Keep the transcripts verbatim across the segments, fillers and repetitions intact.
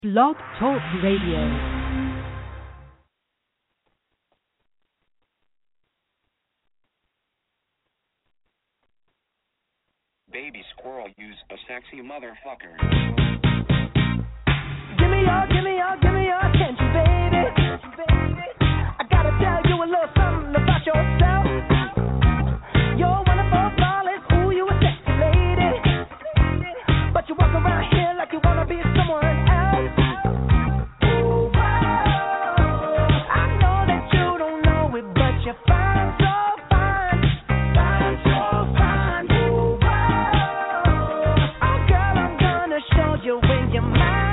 Blog Talk Radio. Baby squirrel use a sexy motherfucker. Give me your, give me your, give me your attention, baby. I gotta tell you a little something about yourself. You're wonderful, flawless, ooh, you a sexy lady. But you walk around here like you wanna be someone else. Ooh, whoa. I know that you don't know it, but you're fine, so fine, fine, so fine. Ooh, whoa. Oh, girl, I'm gonna show you when you're mine.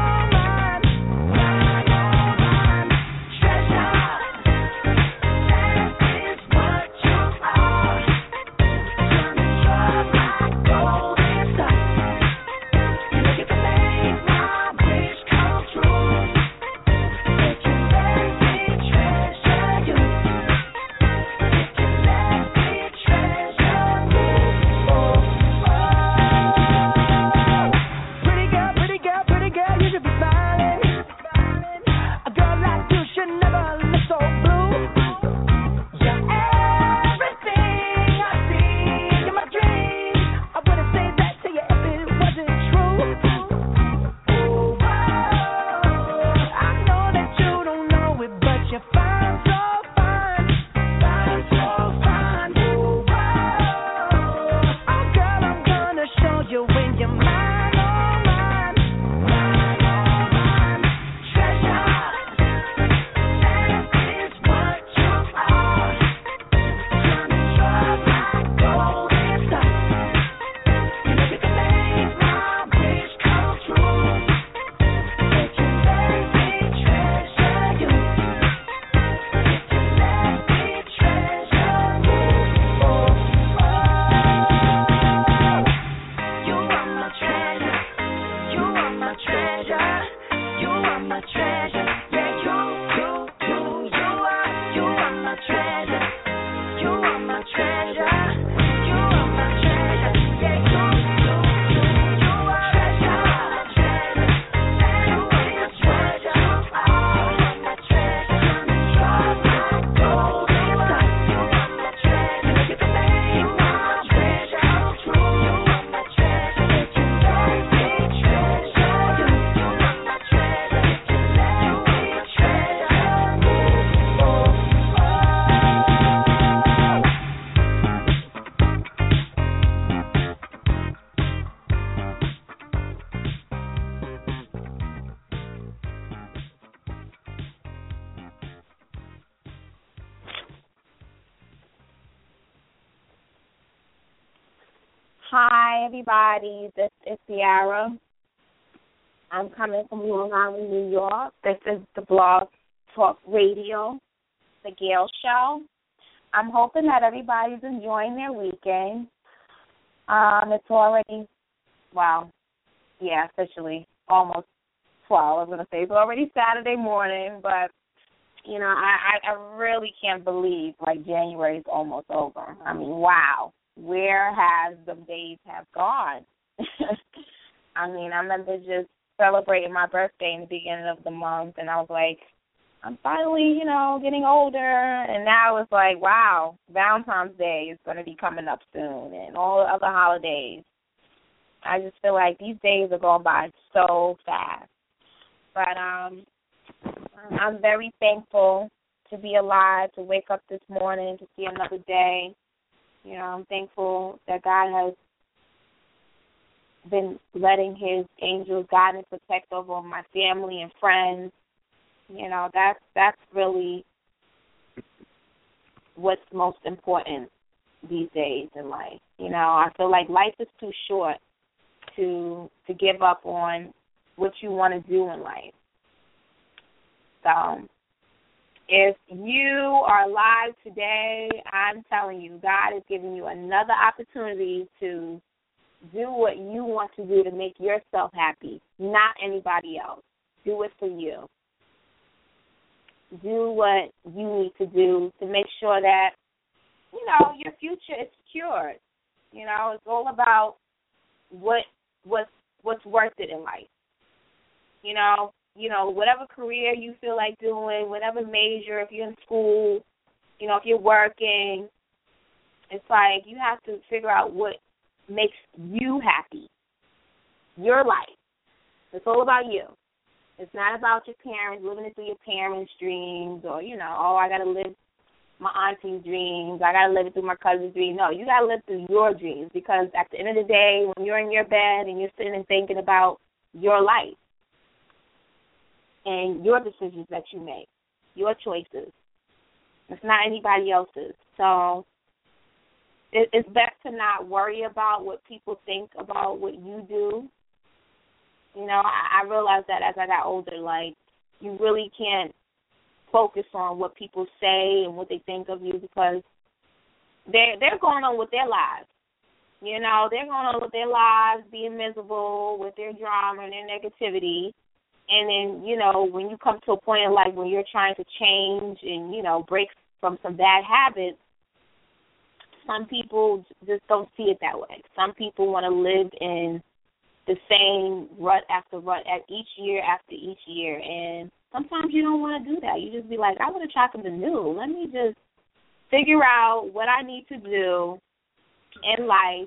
Hi, everybody. This is Ciara. I'm coming from Long Island, New York. This is the Blog Talk Radio, The Gail Show. I'm hoping that everybody's enjoying their weekend. Um, it's already, well, yeah, officially almost twelve. I was going to say it's already Saturday morning, but, you know, I, I, I really can't believe, like, January is almost over. I mean, wow. Where has the days have gone? I mean, I remember just celebrating my birthday in the beginning of the month, and I was like, I'm finally, you know, getting older. And now it's like, wow, Valentine's Day is going to be coming up soon, and all the other holidays. I just feel like these days are going by so fast. But um, I'm very thankful to be alive, to wake up this morning, to see another day. You know, I'm thankful that God has been letting his angels guide and protect over my family and friends. You know, that's that's really what's most important these days in life. You know, I feel like life is too short to to give up on what you want to do in life. So if you are alive today, I'm telling you, God is giving you another opportunity to do what you want to do to make yourself happy, not anybody else. Do it for you. Do what you need to do to make sure that, you know, your future is secured. You know, it's all about what what's what's worth it in life. You know, you know, whatever career you feel like doing, whatever major, if you're in school, you know, if you're working, it's like you have to figure out what makes you happy, your life. It's all about you. It's not about your parents, living it through your parents' dreams or, you know, oh, I got to live my auntie's dreams. I got to live it through my cousin's dreams. No, you got to live through your dreams because at the end of the day, when you're in your bed and you're sitting and thinking about your life and your decisions that you make, your choices, it's not anybody else's. So it, it's best to not worry about what people think about what you do. You know, I, I realized that as I got older, like, you really can't focus on what people say and what they think of you because they're, they're going on with their lives. You know, they're going on with their lives, being miserable with their drama and their negativity. And then, you know, when you come to a point in life when you're trying to change and, you know, break from some bad habits, some people just don't see it that way. Some people want to live in the same rut after rut at each year after each year. And sometimes you don't want to do that. You just be like, I want to try something new. Let me just figure out what I need to do in life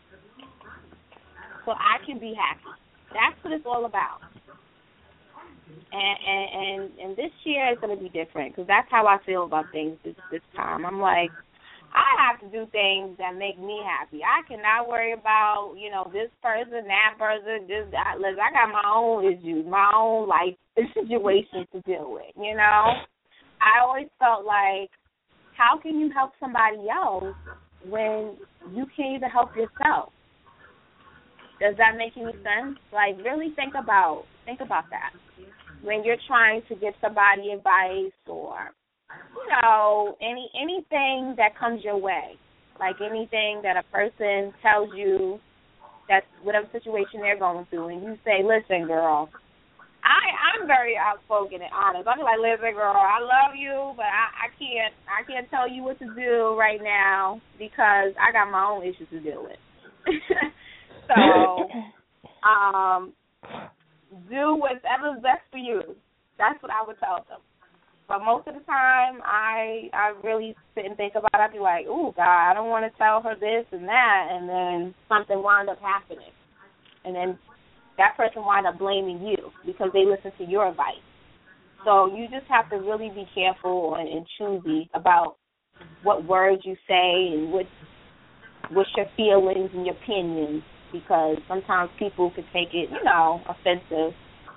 so I can be happy. That's what it's all about. And and, and, and this year is going to be different because that's how I feel about things this, this time. I'm like, I have to do things that make me happy. I cannot worry about, you know, this person, that person, this, that. Listen, I got my own issues, my own life situations to deal with, you know. I always felt like, how can you help somebody else when you can't even help yourself? Does that make any sense? Like, really think about, think about that. When you're trying to give somebody advice or, you know, any anything that comes your way, like anything that a person tells you that's whatever situation they're going through, and you say, listen, girl, I, I'm very outspoken and honest. I'm like, listen, girl, I love you, but I, I can't I can't tell you what to do right now because I got my own issues to deal with. So, um, do whatever's best for you. That's what I would tell them. But most of the time, I I really sit and think about it. I'd be like, ooh, God, I don't want to tell her this and that, and then something wound up happening. And then that person wound up blaming you because they listened to your advice. So you just have to really be careful and, and choosy about what words you say and what what's your feelings and your opinions because sometimes people could take it, you know, offensive.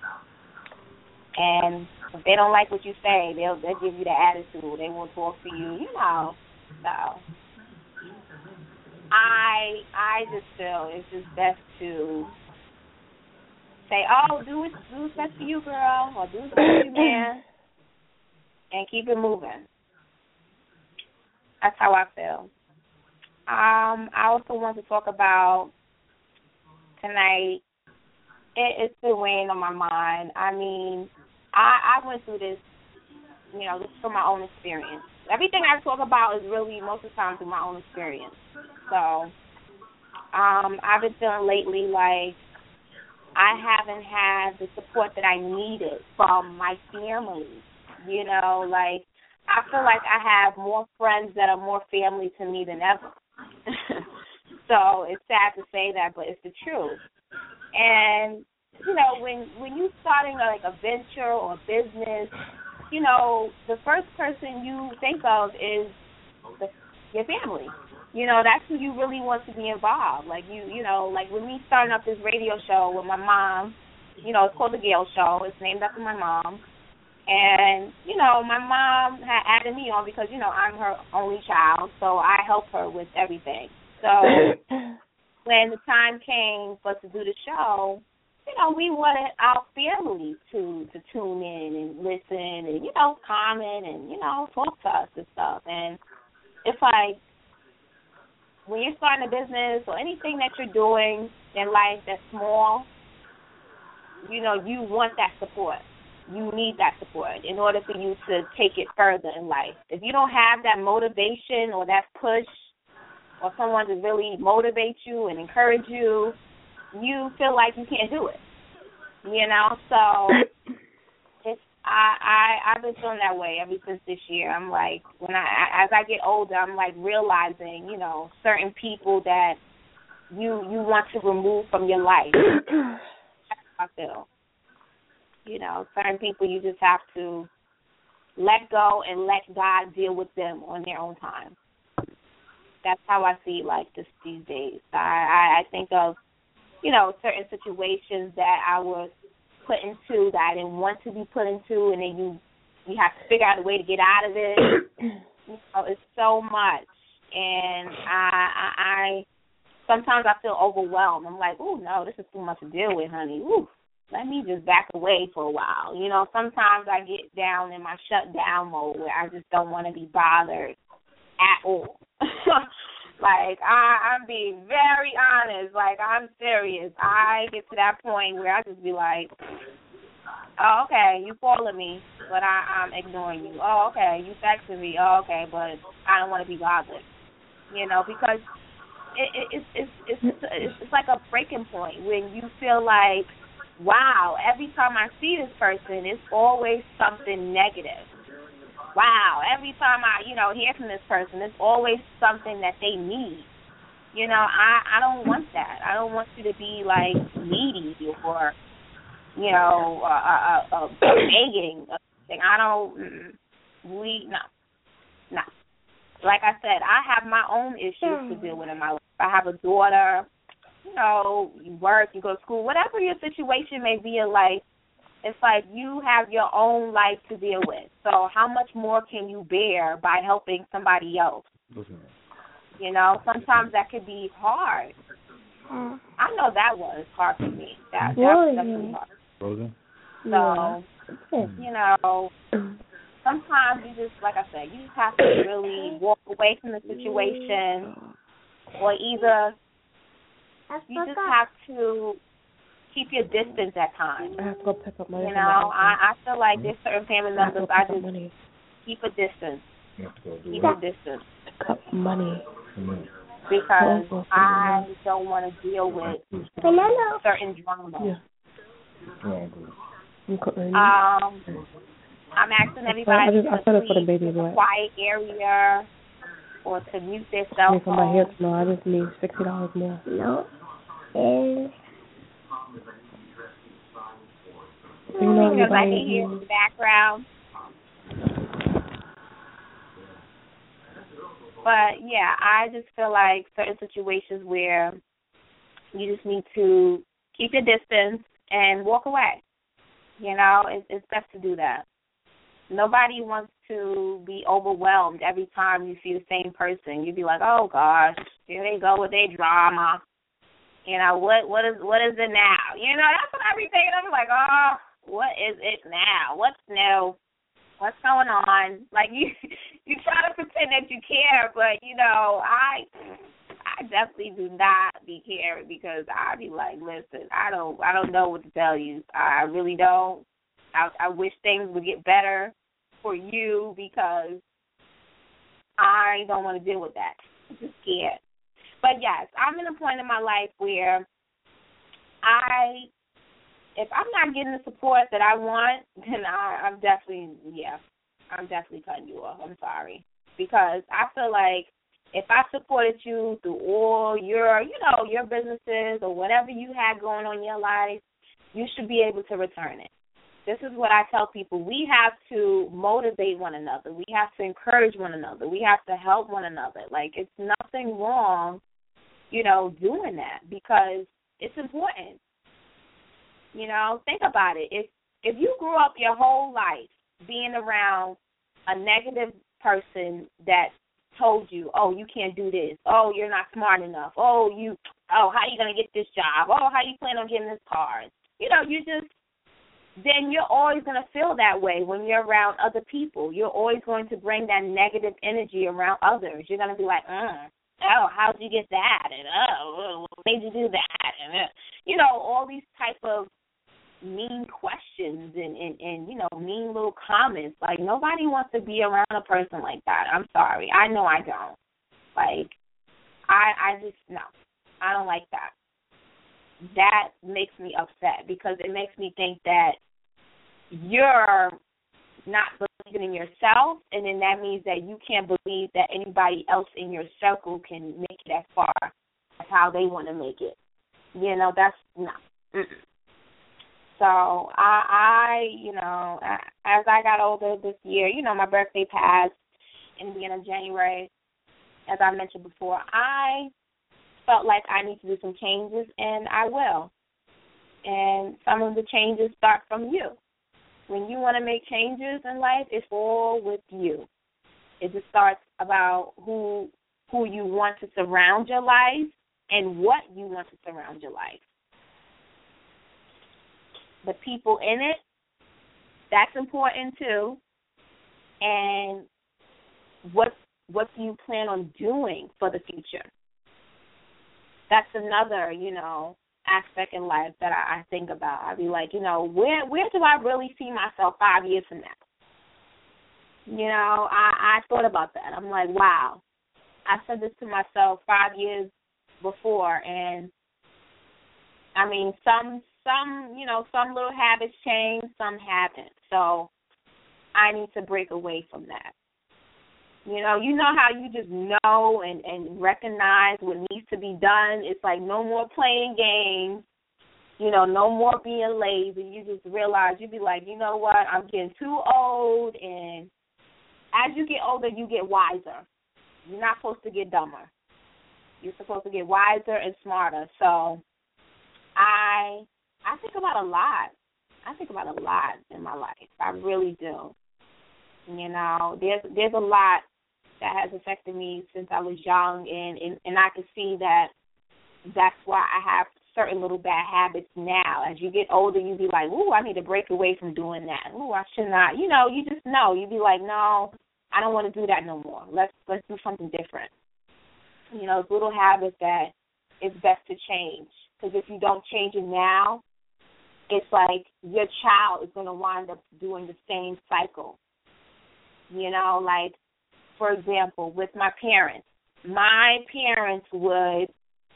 And if they don't like what you say, they'll they'll give you the attitude. They won't talk to you, you know. So I I just feel it's just best to say, oh, do it, do what's best for you, girl, or do what's best for you, man, and keep it moving. That's how I feel. Um, I also want to talk about tonight. It, it's been weighing on my mind. I mean, I, I went through this, you know, this from my own experience. Everything I talk about is really most of the time through my own experience. So um, I've been feeling lately like I haven't had the support that I needed from my family. You know, like I feel like I have more friends that are more family to me than ever. So it's sad to say that, but it's the truth. And you know, when when you starting like a venture or a business, you know, the first person you think of is the, your family. You know, that's who you really want to be involved. Like you, you know, like with me starting up this radio show with my mom. You know, it's called the Gail Show. It's named after my mom. And you know, my mom had added me on because you know I'm her only child, so I help her with everything. So when the time came for us to do the show, you know, we wanted our family to, to tune in and listen and, you know, comment and, you know, talk to us and stuff. And it's like when you're starting a business or anything that you're doing in life that's small, you know, you want that support. You need that support in order for you to take it further in life. If you don't have that motivation or that push or someone to really motivate you and encourage you, you feel like you can't do it. You know, so it's I I I've been feeling that way ever since this year. I'm like, when I as I get older, I'm like realizing, you know, certain people that you you want to remove from your life. That's how I feel. You know, certain people you just have to let go and let God deal with them on their own time. That's how I see life this, these days. I, I, I think of, you know, certain situations that I was put into that I didn't want to be put into, and then you you have to figure out a way to get out of it. You know, it's so much, and I, I, I sometimes I feel overwhelmed. I'm like, oh no, this is too much to deal with, honey. Ooh. Let me just back away for a while. You know, sometimes I get down in my shutdown mode where I just don't want to be bothered at all. Like, I, I'm being very honest. Like, I'm serious. I get to that point where I just be like, oh, okay, you calling me, but I, I'm ignoring you. Oh, okay, you texting me. Oh, okay, but I don't want to be bothered. You know, because it, it, it's, it's, it's, it's, it's like a breaking point when you feel like, wow, every time I see this person, it's always something negative. Wow, every time I, you know, hear from this person, it's always something that they need. You know, I, I don't want that. I don't want you to be, like, needy or, you know, uh, uh, uh, begging. I don't, we, no, no. Like I said, I have my own issues to deal with in my life. I have a daughter. You know, you work, you go to school, whatever your situation may be in life, it's like you have your own life to deal with. So how much more can you bear by helping somebody else? You know, sometimes that could be hard. I know that was hard for me. That, that was definitely hard. So, you know, sometimes you just, like I said, you just have to really walk away from the situation, or either you just have to keep your distance at times. I have to go pick up money. You know, I, I feel like there's certain family members I just money. keep a distance. Keep a distance. Pick up money. Because oh, I don't want to deal with certain drama. Yeah. Um, I'm asking everybody I just, I to it for the baby, leave a quiet area or to mute their cell phone. For my hair tomorrow, I just need sixty dollars more. No. And you know, because I can hear in the background. But, yeah, I just feel like certain situations where you just need to keep your distance and walk away. You know, it's, it's best to do that. Nobody wants to be overwhelmed every time you see the same person. You'd be like, oh, gosh, here they go with their drama. You know, what what is what is it now? You know, that's what I be thinking. I'm like, oh, what is it now? What's new? What's going on? Like, you you try to pretend that you care, but, you know, I I definitely do not be caring because I be like, listen, I don't I don't know what to tell you. I really don't. I, I wish things would get better for you because I don't want to deal with that. I'm just scared. But, yes, I'm in a point in my life where I, if I'm not getting the support that I want, then I, I'm definitely, yeah, I'm definitely cutting you off. I'm sorry. Because I feel like if I supported you through all your, you know, your businesses or whatever you had going on in your life, you should be able to return it. This is what I tell people. We have to motivate one another. We have to encourage one another. We have to help one another. Like, it's nothing wrong, you know, doing that because it's important. You know, think about it. If if you grew up your whole life being around a negative person that told you, oh, you can't do this. Oh, you're not smart enough. Oh, you, oh, how you going to get this job? Oh, how you plan on getting this car? You know, you just, then you're always going to feel that way when you're around other people. You're always going to bring that negative energy around others. You're going to be like, mm, oh, how'd you get that? And, oh, what made you do that? And, uh, you know, all these type of mean questions and, and, and, you know, mean little comments. Like, nobody wants to be around a person like that. I'm sorry. I know I don't. Like, I I just, no. I don't like that. that makes me upset because it makes me think that you're not believing in yourself, and then that means that you can't believe that anybody else in your circle can make it as far as how they want to make it. You know, that's no. Mm-mm. So I, I, you know, as I got older this year, you know, my birthday passed in the beginning of January, as I mentioned before. I felt like I need to do some changes, and I will. And some of the changes start from you. When you want to make changes in life, it's all with you. It just starts about who who you want to surround your life and what you want to surround your life. The people in it, that's important too. And what what do you plan on doing for the future? That's another, you know, aspect in life that I, I think about. I'd be like, you know, where where do I really see myself five years from now? You know, I, I thought about that. I'm like, wow. I said this to myself five years before, and I mean, some some you know, some little habits change, some haven't. So I need to break away from that. You know, you know how you just know and, and recognize what needs to be done. It's like no more playing games, you know, no more being lazy. You just realize, you be like, you know what, I'm getting too old, and as you get older, you get wiser. You're not supposed to get dumber. You're supposed to get wiser and smarter. So I I think about a lot. I think about a lot in my life. I really do. You know, there's there's a lot that has affected me since I was young, and, and, and I can see that that's why I have certain little bad habits now. As you get older, you be like, ooh, I need to break away from doing that. Ooh, I should not. You know, you just know. You be like, no, I don't want to do that no more. Let's let's do something different. You know, it's little habits that it's best to change, because if you don't change it now, it's like your child is going to wind up doing the same cycle. You know, like, for example, with my parents, my parents would,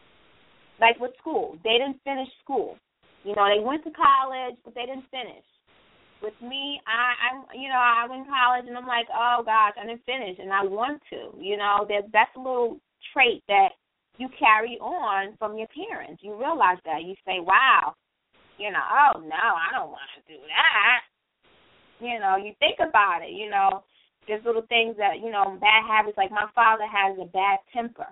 like with school, they didn't finish school. You know, they went to college, but they didn't finish. With me, I, I'm, you know, I went to college, and I'm like, oh, gosh, I didn't finish, and I want to. You know, that that's a little trait that you carry on from your parents. You realize that. You say, wow, you know, oh, no, I don't want to do that. You know, you think about it, you know. There's little things that, you know, bad habits, like my father has a bad temper.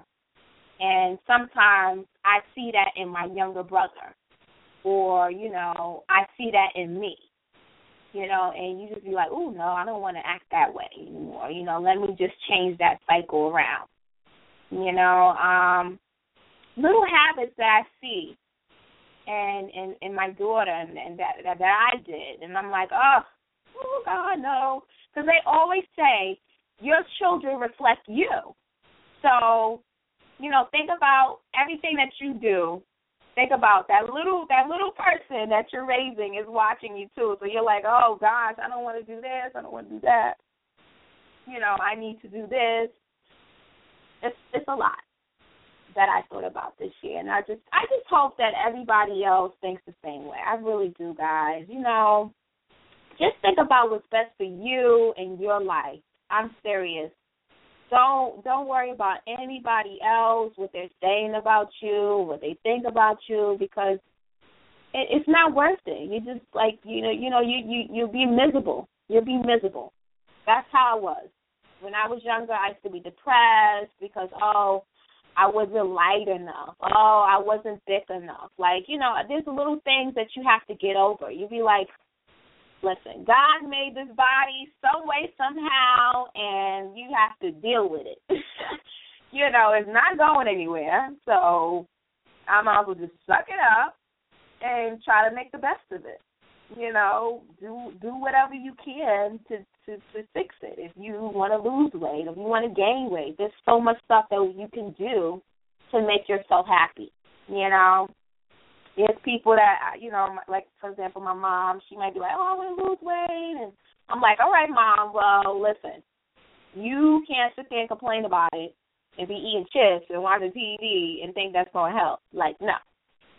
And sometimes I see that in my younger brother. Or, you know, I see that in me. You know, and you just be like, ooh, no, I don't want to act that way anymore. You know, let me just change that cycle around. You know, um, little habits that I see and and, and my daughter and, and that, that that I did. And I'm like, oh, oh, God, no. Because they always say your children reflect you. So, you know, think about everything that you do. Think about that little that little person that you're raising is watching you too. So you're like, oh, gosh, I don't want to do this. I don't want to do that. You know, I need to do this. It's it's a lot that I thought about this year. And I just I just hope that everybody else thinks the same way. I really do, guys. You know, just think about what's best for you and your life. I'm serious. Don't don't worry about anybody else, what they're saying about you, what they think about you, because it, it's not worth it. You just like you know you know you you you'll be miserable. You'll be miserable. That's how I was when I was younger. I used to be depressed because oh I wasn't light enough. Oh I wasn't thick enough. Like you know there's little things that you have to get over. You be like, listen, God made this body some way, somehow, and you have to deal with it. You know, it's not going anywhere, so I might as well just suck it up and try to make the best of it. You know, do do whatever you can to, to, to fix it. If you want to lose weight, if you want to gain weight, there's so much stuff that you can do to make yourself happy, you know. There's people that, you know, like, for example, my mom, she might be like, oh, I want to lose weight. And I'm like, all right, Mom, well, listen, you can't sit there and complain about it and be eating chips and watching T V and think that's going to help. Like, no.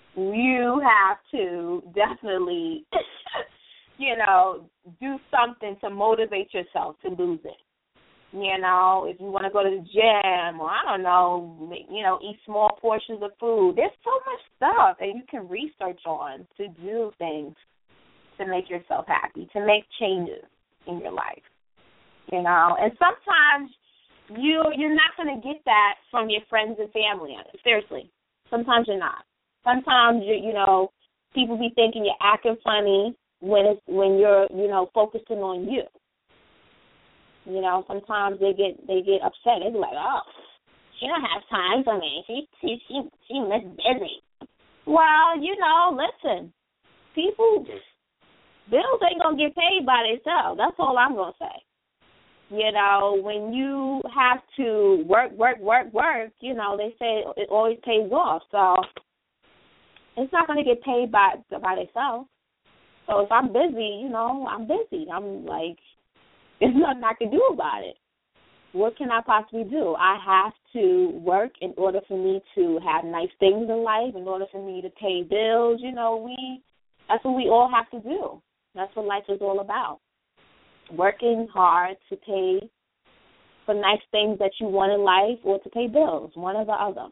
you have to definitely, you know, do something to motivate yourself to lose it. You know, if you want to go to the gym, or I don't know, you know, eat small portions of food. There's so much stuff that you can research on to do things to make yourself happy, to make changes in your life. You know, and sometimes you you're not going to get that from your friends and family. Seriously, sometimes you're not. Sometimes you you know, people be thinking you're acting funny when it's when you're you know focusing on you. You know, sometimes they get they get upset. They be like, "Oh, she don't have time for me. She she she she must busy." Well, you know, listen, people bills ain't gonna get paid by themselves. That's all I'm gonna say. You know, when you have to work, work, work, work, you know, they say it always pays off. So it's not gonna get paid by by themselves. So if I'm busy, you know, I'm busy. I'm like. There's nothing I can do about it. What can I possibly do? I have to work in order for me to have nice things in life, in order for me to pay bills. You know, we that's what we all have to do. That's what life is all about. Working hard to pay for nice things that you want in life or to pay bills, one or the other.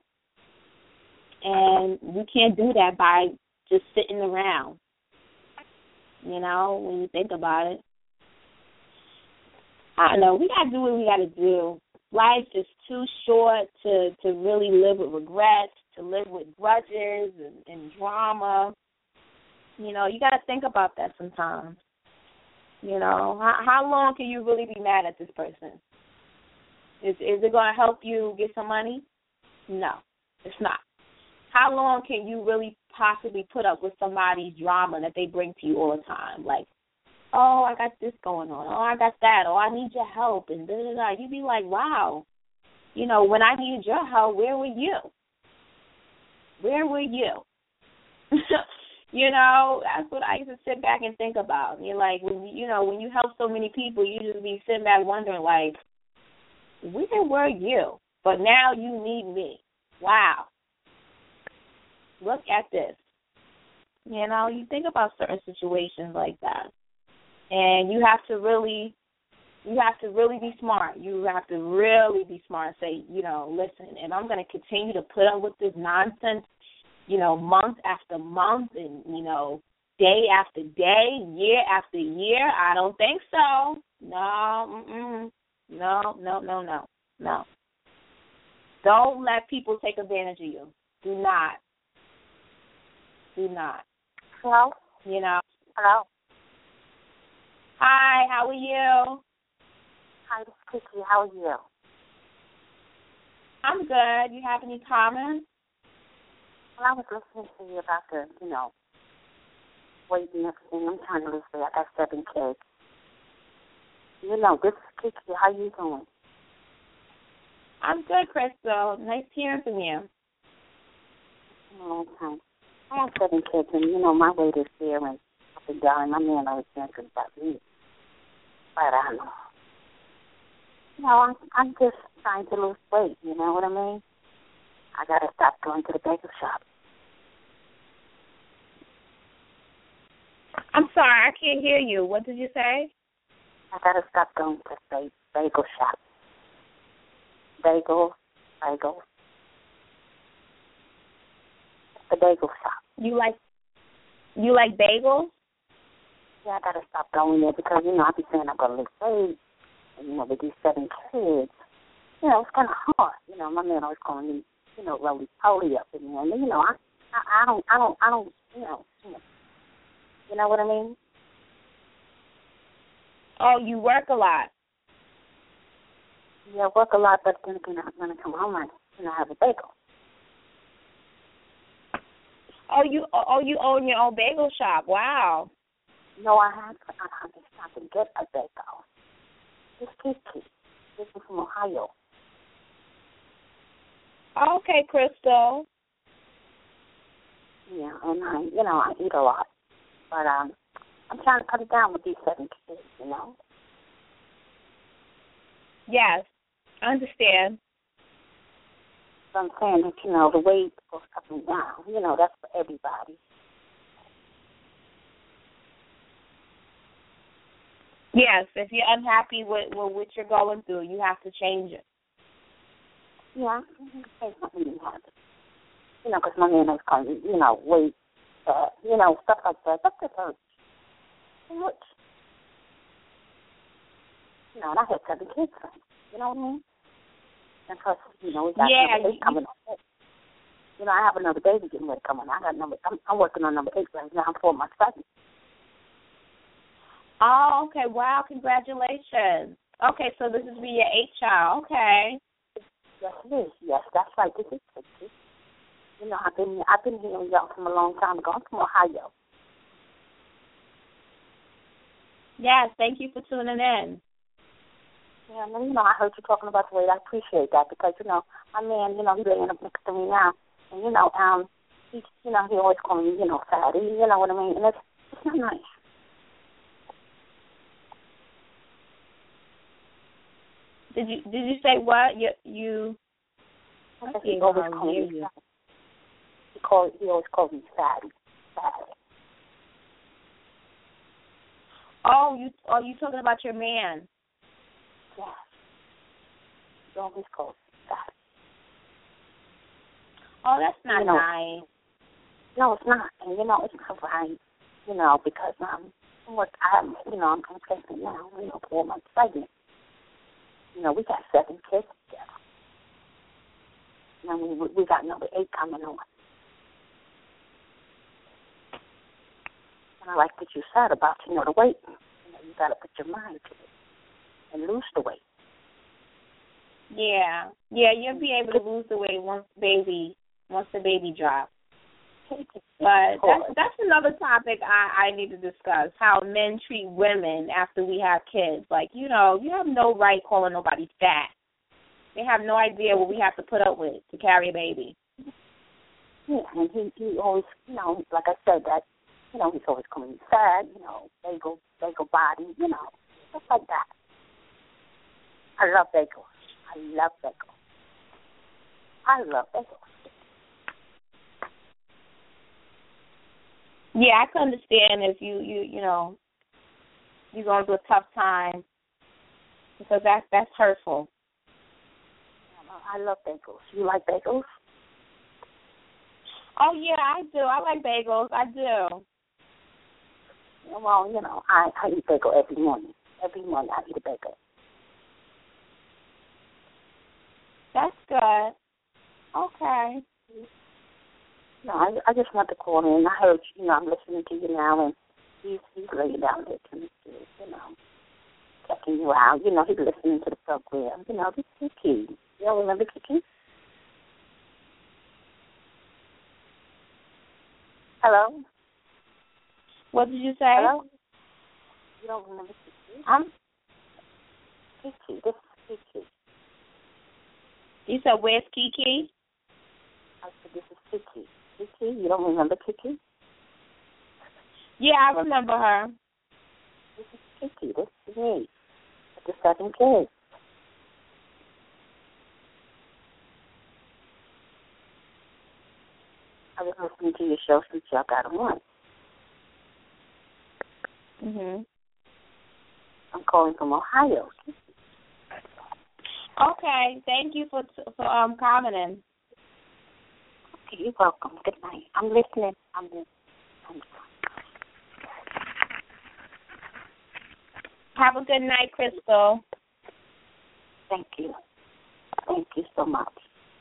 And you can't do that by just sitting around, you know, when you think about it. I don't know. We got to do what we got to do. Life is too short to, to really live with regrets, to live with grudges and, and drama. You know, you got to think about that sometimes. You know, how, how long can you really be mad at this person? Is, is it going to help you get some money? No, it's not. How long can you really possibly put up with somebody's drama that they bring to you all the time? Like, oh, I got this going on. Oh, I got that. Oh, I need your help. And da da da. You'd be like, wow. You know, when I needed your help, where were you? Where were you? You know, that's what I used to sit back and think about. And you're like, when you know, when you help so many people, you just be sitting back wondering, like, where were you? But now you need me. Wow. Look at this. You know, you think about certain situations like that. And you have to really, you have to really be smart. You have to really be smart and say, you know, listen, and I'm going to continue to put up with this nonsense, you know, month after month and, you know, day after day, year after year. I don't think so. No, mm-mm. no, no, no, no, no. Don't let people take advantage of you. Do not. Do not. Hello? You know. Hello? Hi, how are you? Hi, this is Kiki. How are you? I'm good. You have any comments? Well, I was listening to you about the, you know, weight and everything. I'm trying to lose weight. I got seven kids. You know, this is Kiki. How you doing? I'm good, Crystal. Nice hearing from you. A long time. I have seven kids, and, you know, my weight is there and up and down. My man always thinking about me. But, um, you know, I'm, I'm just trying to lose weight, you know what I mean? I got to stop going to the bagel shop. I'm sorry, I can't hear you. What did you say? I got to stop going to the bagel shop. Bagel, bagel. The bagel shop. You like, you like bagels? Yeah, I got to stop going there because, you know, I be saying I'm going to lose weight. And, you know, with these seven kids, you know, it's kind of hard. You know, my man always calling me, you know, roly-poly up in there. And, you know, I, I, I don't, I don't, I don't, you know, you know, you know what I mean? Oh, you work a lot. Yeah, I work a lot, but then again, I'm going to come home and, you know, have a bagel. Oh, you, oh, you own your own bagel shop. Wow. No, I have to, I have to stop and get a bagel. This Kiki. This is from Ohio. Okay, Crystal. Yeah, and I, you know, I eat a lot. But um, I'm trying to cut it down with these seven kids, you know. Yes, I understand. So So I'm saying that, you know, the weight goes up and down. You know, that's for everybody. Yes, if you're unhappy with, with what you're going through, you have to change it. Yeah, there's nothing you have to. You know, because my man was calling, you know, weight, uh, you know, stuff like that. Stuff that hurts. Too much. You know, and I had seven kids. You know what I mean? And plus, you know, we got yeah, number eight coming up. You know, I have another baby getting ready to come on. I got number. I'm, I'm working on number eight right now. I'm for my second. Oh, okay. Wow, congratulations. Okay, so this is for your eighth child. Okay. Yes, it is. Yes, that's right. This is sixty. You know, I've been I've been hearing y'all from a long time ago. I'm from Ohio. Yes, thank you for tuning in. Yeah, and you know, I heard you talking about the weight. I appreciate that because, you know, my man, you know, he's laying up next to me now. And, you know, um, he, you know, he always calls me, you know, fatty. You know what I mean? And it's, it's not nice. Did you did you say what? You you I guess he always calls me fatty. He, call, he always calls me fatty. Fatty. Oh, you are you talking about your man? Yeah. He always calls me fatty. Oh, that's not you know, nice. No, it's not. And, you know, it's not right, you know, because um, what I have, you know, I'm, I'm pregnant now, you know, four months pregnant. You know, we got seven kids together. You know, we, we got number eight coming on. And I like what you said about, you know, the weight. You know, you got to put your mind to it and lose the weight. Yeah. Yeah, you'll be able to lose the weight once baby once the baby drops. But that's that's another topic I, I need to discuss, how men treat women after we have kids. Like, you know, you have no right calling nobody fat. They have no idea what we have to put up with to carry a baby. Yeah, and he, he always, you know, like I said, that, you know, he's always calling me fat, you know, bagel, bagel body, you know, stuff like that. I love bagels. I love bagels. I love bagels. Yeah, I can understand if you, you, you know, you're going through a tough time because that's, that's hurtful. I love bagels. You like bagels? Oh, yeah, I do. I like bagels. I do. Well, you know, I, I eat bagel every morning. Every morning I eat a bagel. That's good. Okay. No, I, I just want to call in. I heard, you know, I'm listening to you now, and he's, he's laying down there to me, you know, checking you out. You know, he's listening to the program. You know, this is Kiki. You don't remember Kiki? Hello? What did you say? Hello? You don't remember Kiki? I'm Kiki. This is Kiki. You said, where's Kiki? I said, this is Kiki. Kiki, you don't remember Kiki? Yeah, I remember her. This is Kiki. This is me. With the seven kids. I was listening to your show since y'all got them on. Mhm. I'm calling from Ohio. Okay, thank you for for um commenting. Okay, you're welcome. Good night. I'm listening. I'm listening. I'm Have a good night, Crystal. Thank you. Thank you so much.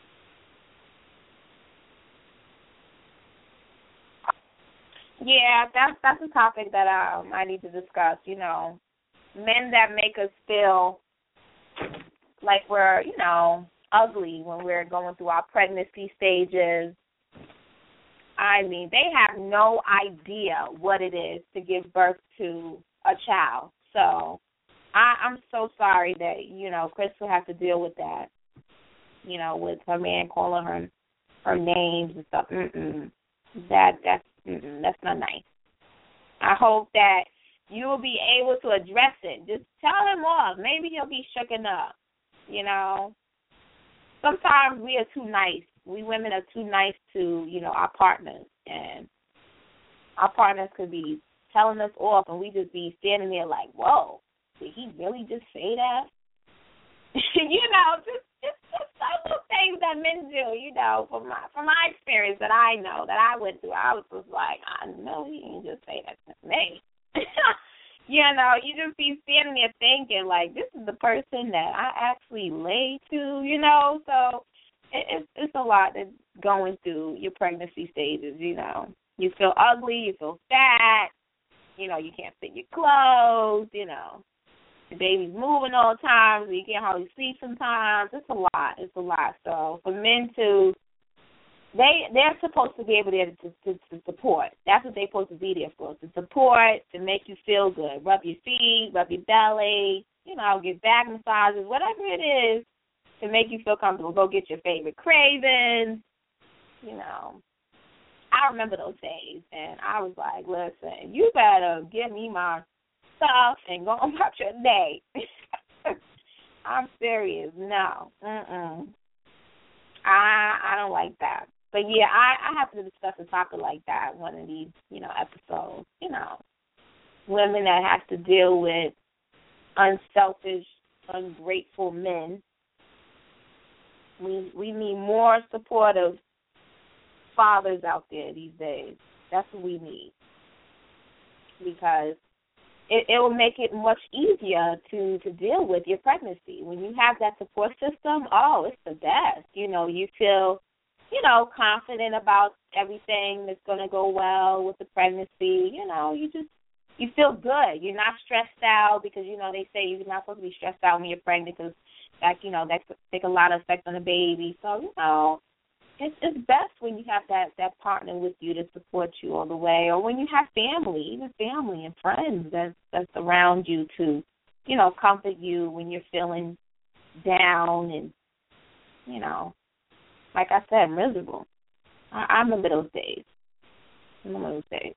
Yeah, that's that's a topic that um I need to discuss. You know, men that make us feel like we're, you know, ugly when we're going through our pregnancy stages. I mean, they have no idea what it is to give birth to a child. So I, I'm so sorry that, you know, Crystal has to deal with that, you know, with her man calling her her names and stuff. Mm-mm. That, that's, mm-mm, that's not nice. I hope that you will be able to address it. Just tell him off. Maybe he'll be shooken up, you know. sometimes we are too nice. We women are too nice to, you know, our partners. And our partners could be telling us off, and we just be standing there like, whoa, did he really just say that? you know, just, just just some little things that men do, you know, from my from my experience that I know, that I went through. I was just like, I know he didn't just say that to me. You know, you just be standing there thinking, like, this is the person that I actually lay to, you know. So it, it's, it's a lot that's going through your pregnancy stages, you know. You feel ugly, you feel fat, you know, you can't fit your clothes, you know. The baby's moving all the time, so you can't hardly sleep sometimes. It's a lot. It's a lot. So for men to, they, they're supposed to be able to, to, to support. That's what they're supposed to be there for, to support, to make you feel good. Rub your feet, rub your belly, you know, give back massages, whatever it is to make you feel comfortable. Go get your favorite cravings, you know. I remember those days, and I was like, listen, you better give me my stuff and go about your day. I'm serious. No. Mm-mm. I I don't like that. But, yeah, I, I have to discuss a topic like that one of these, you know, episodes. You know, women that have to deal with unselfish, ungrateful men. We we need more supportive fathers out there these days. That's what we need. Because it, it will make it much easier to, to deal with your pregnancy. When you have that support system, oh, it's the best. You know, you feel, you know, confident about everything that's going to go well with the pregnancy. You know, you just, you feel good. You're not stressed out because, you know, they say you're not supposed to be stressed out when you're pregnant because, that, you know, that could take a lot of effect on the baby. So, you know, It's, it's best when you have that, that partner with you to support you all the way, or when you have family, even family and friends that's, that's around you to, you know, comfort you when you're feeling down and, you know, like I said, miserable. I, I remember those days. I remember those days.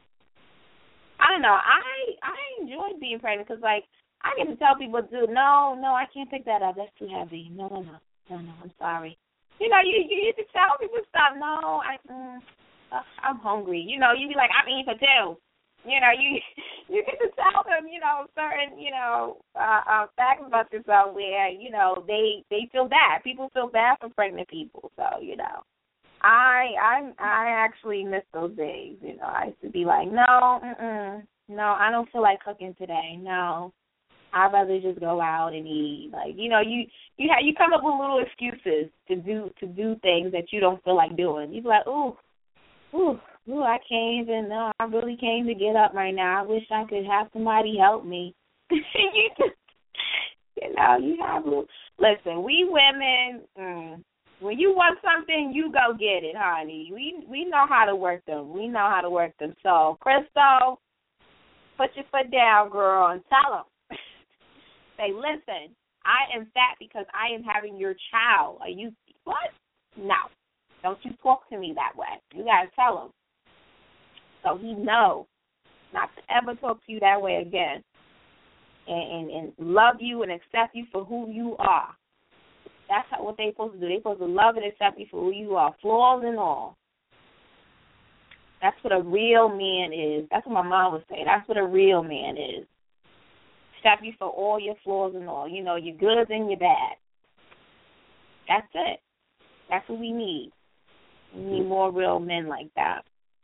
I don't know. I I enjoyed being pregnant because, like, I get to tell people, dude, no, no, I can't pick that up. That's too heavy. No, no, no. No, no, I'm sorry. You know, you you get to tell people stuff. No, I, mm, uh, I'm hungry. You know, you be like, I'm eating for two. You know, you you get to tell them, you know, certain, you know, uh, uh, facts about yourself where, you know, they they feel bad. People feel bad for pregnant people. So, you know, I I I actually miss those days. You know, I used to be like, no, mm-mm, no, I don't feel like cooking today. No. I'd rather just go out and eat. Like, you know, you you ha- you come up with little excuses to do to do things that you don't feel like doing. You be like, ooh, ooh, ooh, I can't even. No, I really can't even get up right now. I wish I could have somebody help me. you just, you know, you have. Listen, we women, mm, when you want something, you go get it, honey. We we know how to work them. We know how to work them. So, Crystal, put your foot down, girl, and tell them. Say, listen, I am fat because I am having your child. Are you, what? No. Don't you talk to me that way. You got to tell him. So he knows not to ever talk to you that way again. And, and, and love you and accept you for who you are. That's how, what they're supposed to do. They're supposed to love and accept you for who you are, flaws and all. That's what a real man is. That's what my mom would say. That's what a real man is. Accept you for all your flaws and all. You know, your goods and your bad. That's it. That's what we need. We need more real men like that.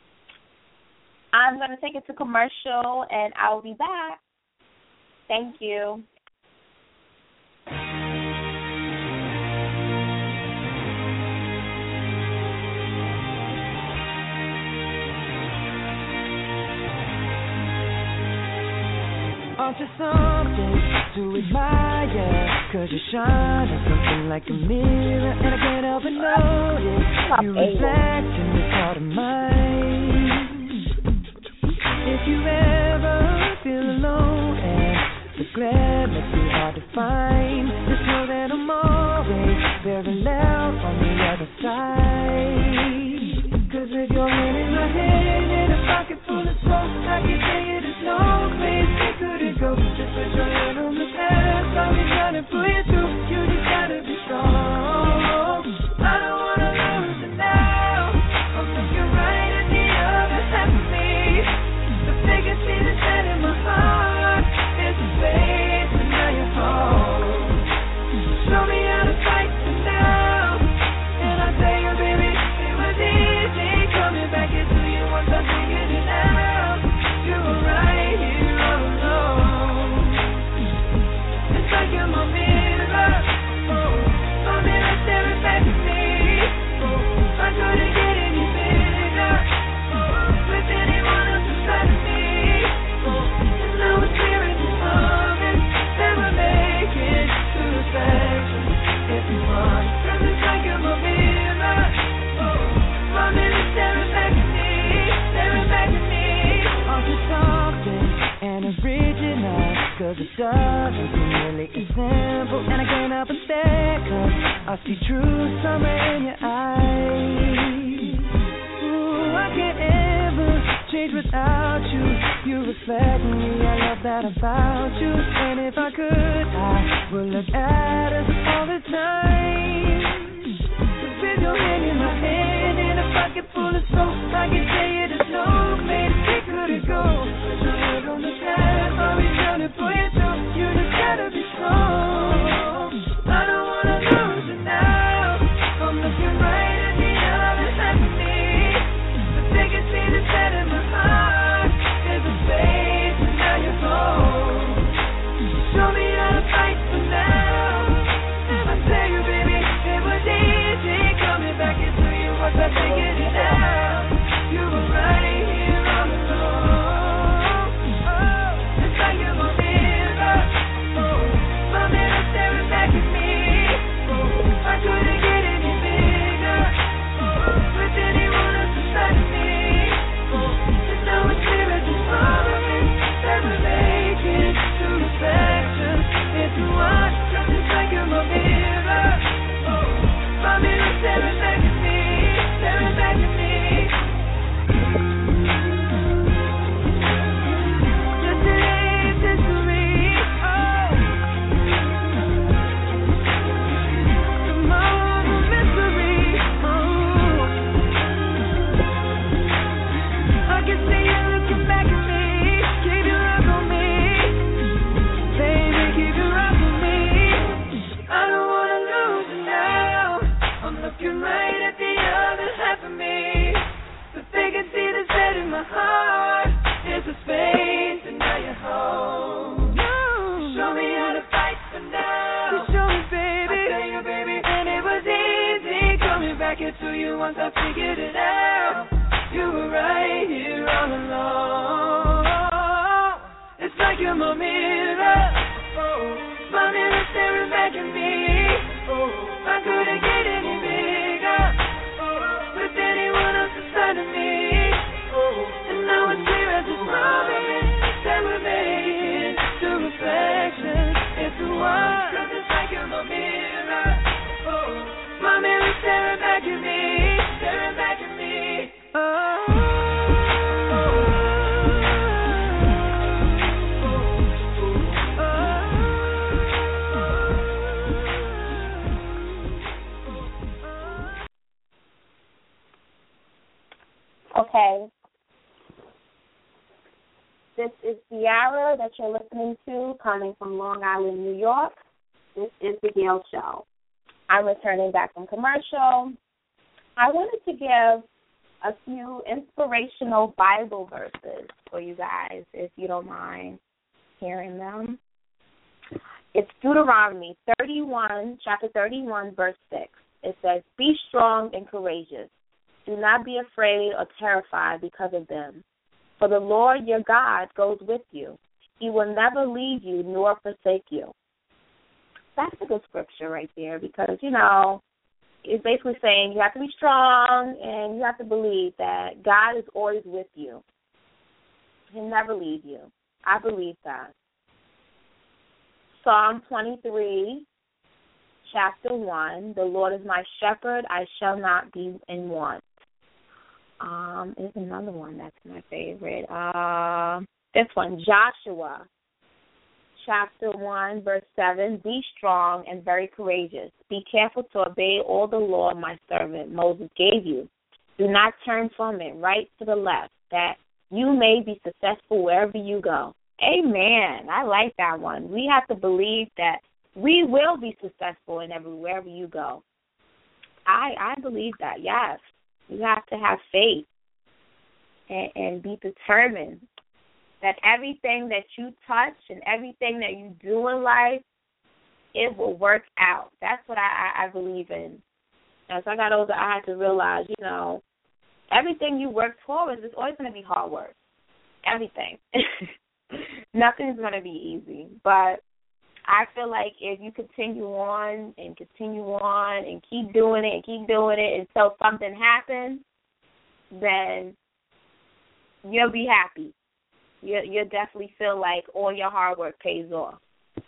I'm going to take it to commercial, and I'll be back. Thank you. Aren't you something to admire? Cause you shine like something like a mirror, and I can't help but notice you reflect in this heart of mine. If you ever feel alone and the glare makes it hard to find, just know that I'm always very loud on the other side. Cause with your hand in my hand and a pocket full of smoke, I can tell you there's no place we couldn't go. Just put your hand on the past, I'll be trying to pull you through. You just gotta be strong. love isn't really as simple, and I can't help but stare, 'cause I see true summer in your eyes. Ooh, I can't ever change without you. You reflect me, I love that about you. And if I could, I would look at us all the time. With your hand in my hand and a pocket full of soap, I can tell you there's no place we couldn't go. Put your head on the path, I'll be trying to pull you through. You just gotta be strong. I don't wanna lose you now. I'm looking right at the other side of me, but they can see the set in my heart. There's a space and now you're home. Show me how to fight for now. And I tell you, baby, it was easy coming back into you once I figured it out. You were right here all along. Oh, it's like you're my mirror. Oh, my mirror staring back at me. Oh, I couldn't get any bigger. Oh, with anyone else beside me. Oh, and now it's clear as it's following that we're making two reflections into one. 'Cause it's like you're my mirror. Oh, my mirror staring back at me, staring back at me. Yesterday's history. Oh, tomorrow's a mystery. Oh, I can see you looking back at me. Keep your eyes on me, baby. Keep your eyes on me. I don't wanna lose you now. I'm looking right at the other half of me, but they can see the set in my heart. There's a space and now you're home. You show me how to fight for now. You show me, baby. I tell you, baby, and it was easy coming back into you once I figured it out. You were right here all along. It's like you're my mirror. Oh, my mirror staring back at me. Oh, I couldn't get any bigger. Oh, with anyone else beside of me. Oh, and now it's clear as it's moment that we're making two reflections into one. 'Cause it's like you're my mirror. Oh, my mirror staring back at me, staring back at me. Oh. Okay. This is Ciara that you're listening to, coming from Long Island, New York. This is The Gail Show. I'm returning back from commercial. I wanted to give a few inspirational Bible verses for you guys, if you don't mind hearing them. It's Deuteronomy thirty-one, chapter thirty-one, verse six. It says, "Be strong and courageous. Do not be afraid or terrified because of them. For the Lord your God goes with you. He will never leave you nor forsake you." That's a good scripture right there because, you know, it's basically saying you have to be strong and you have to believe that God is always with you. He'll never leave you. I believe that. Psalm twenty-three, chapter one, "The Lord is my shepherd, I shall not be in want." Um, there's another one that's my favorite. Uh, this one, Joshua, chapter one, verse seven, "Be strong and very courageous. Be careful to obey all the law my servant Moses gave you. Do not turn from it right to the left, that you may be successful wherever you go." Amen. I like that one. We have to believe that we will be successful in every wherever you go. I I believe that, yes. You have to have faith and, and be determined that everything that you touch and everything that you do in life, it will work out. That's what I, I believe in. As I got older, I had to realize, you know, everything you work towards is always going to be hard work. Everything. Nothing's going to be easy. But I feel like if you continue on and continue on and keep doing it and keep doing it until something happens, then you'll be happy. You, you'll definitely feel like all your hard work pays off.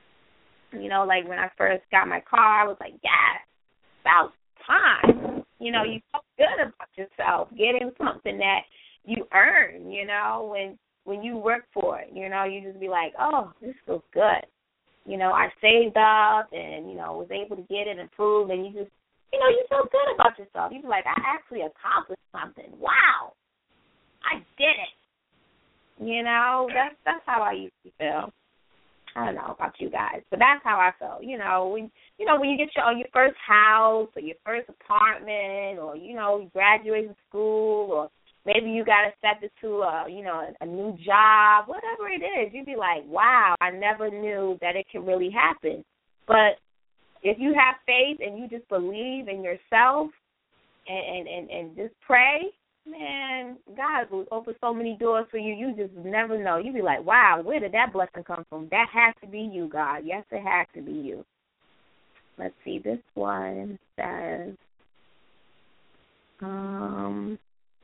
You know, like when I first got my car, I was like, yes, about time. You know, you feel good about yourself, getting something that you earn, you know, when when you work for it. You know, you just be like, oh, this feels good. You know, I saved up and, you know, was able to get it improved, and you just, you know, you feel good about yourself. You be like, I actually accomplished something. Wow, I did it. You know, that's that's how I used to feel. I don't know about you guys, but that's how I felt. You know, when you know when you get your your first house or your first apartment, or you know you graduate from school, or maybe you got accepted to a you know a, a new job, whatever it is, you'd be like, wow, I never knew that it can really happen. But if you have faith and you just believe in yourself and and, and, and just pray, man, God will open so many doors for you. You just never know. You be like, wow, where did that blessing come from? That has to be you, God. Yes, it has to be you. Let's see. This one says, um,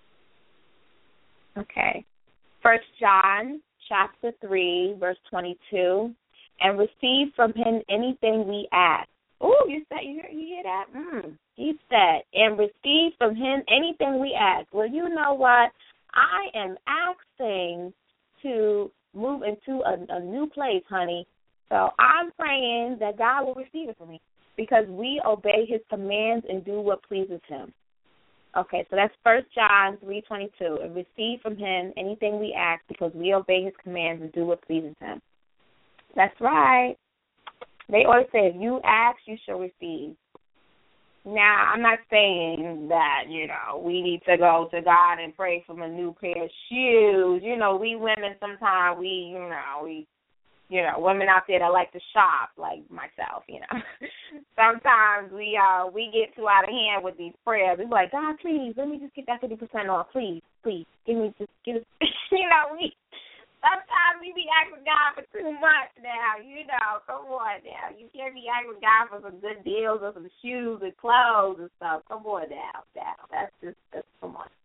okay. First John chapter three, verse twenty-two, and receive from him anything we ask. Oh, you said you hear, you hear that? Mm. He said, and receive from him anything we ask. Well, you know what? I am asking to move into a, a new place, honey. So I'm praying that God will receive it from me because we obey his commands and do what pleases him. Okay, so that's First John three twenty-two, and receive from him anything we ask because we obey his commands and do what pleases him. That's right. They always say, if you ask, you shall receive. Now, I'm not saying that, you know, we need to go to God and pray for a new pair of shoes. You know, we women sometimes, we, you know, we, you know, women out there that like to shop, like myself, you know. Sometimes we uh we get too out of hand with these prayers. We're like, God, please, let me just get that fifty percent off. Please, please, give me just, give it, you know, we. Sometimes we be asking God for too much now, you know. Come on now. You can't be asking God for some good deals or some shoes and clothes and stuff. Come on now. now. That's just, that's, come on.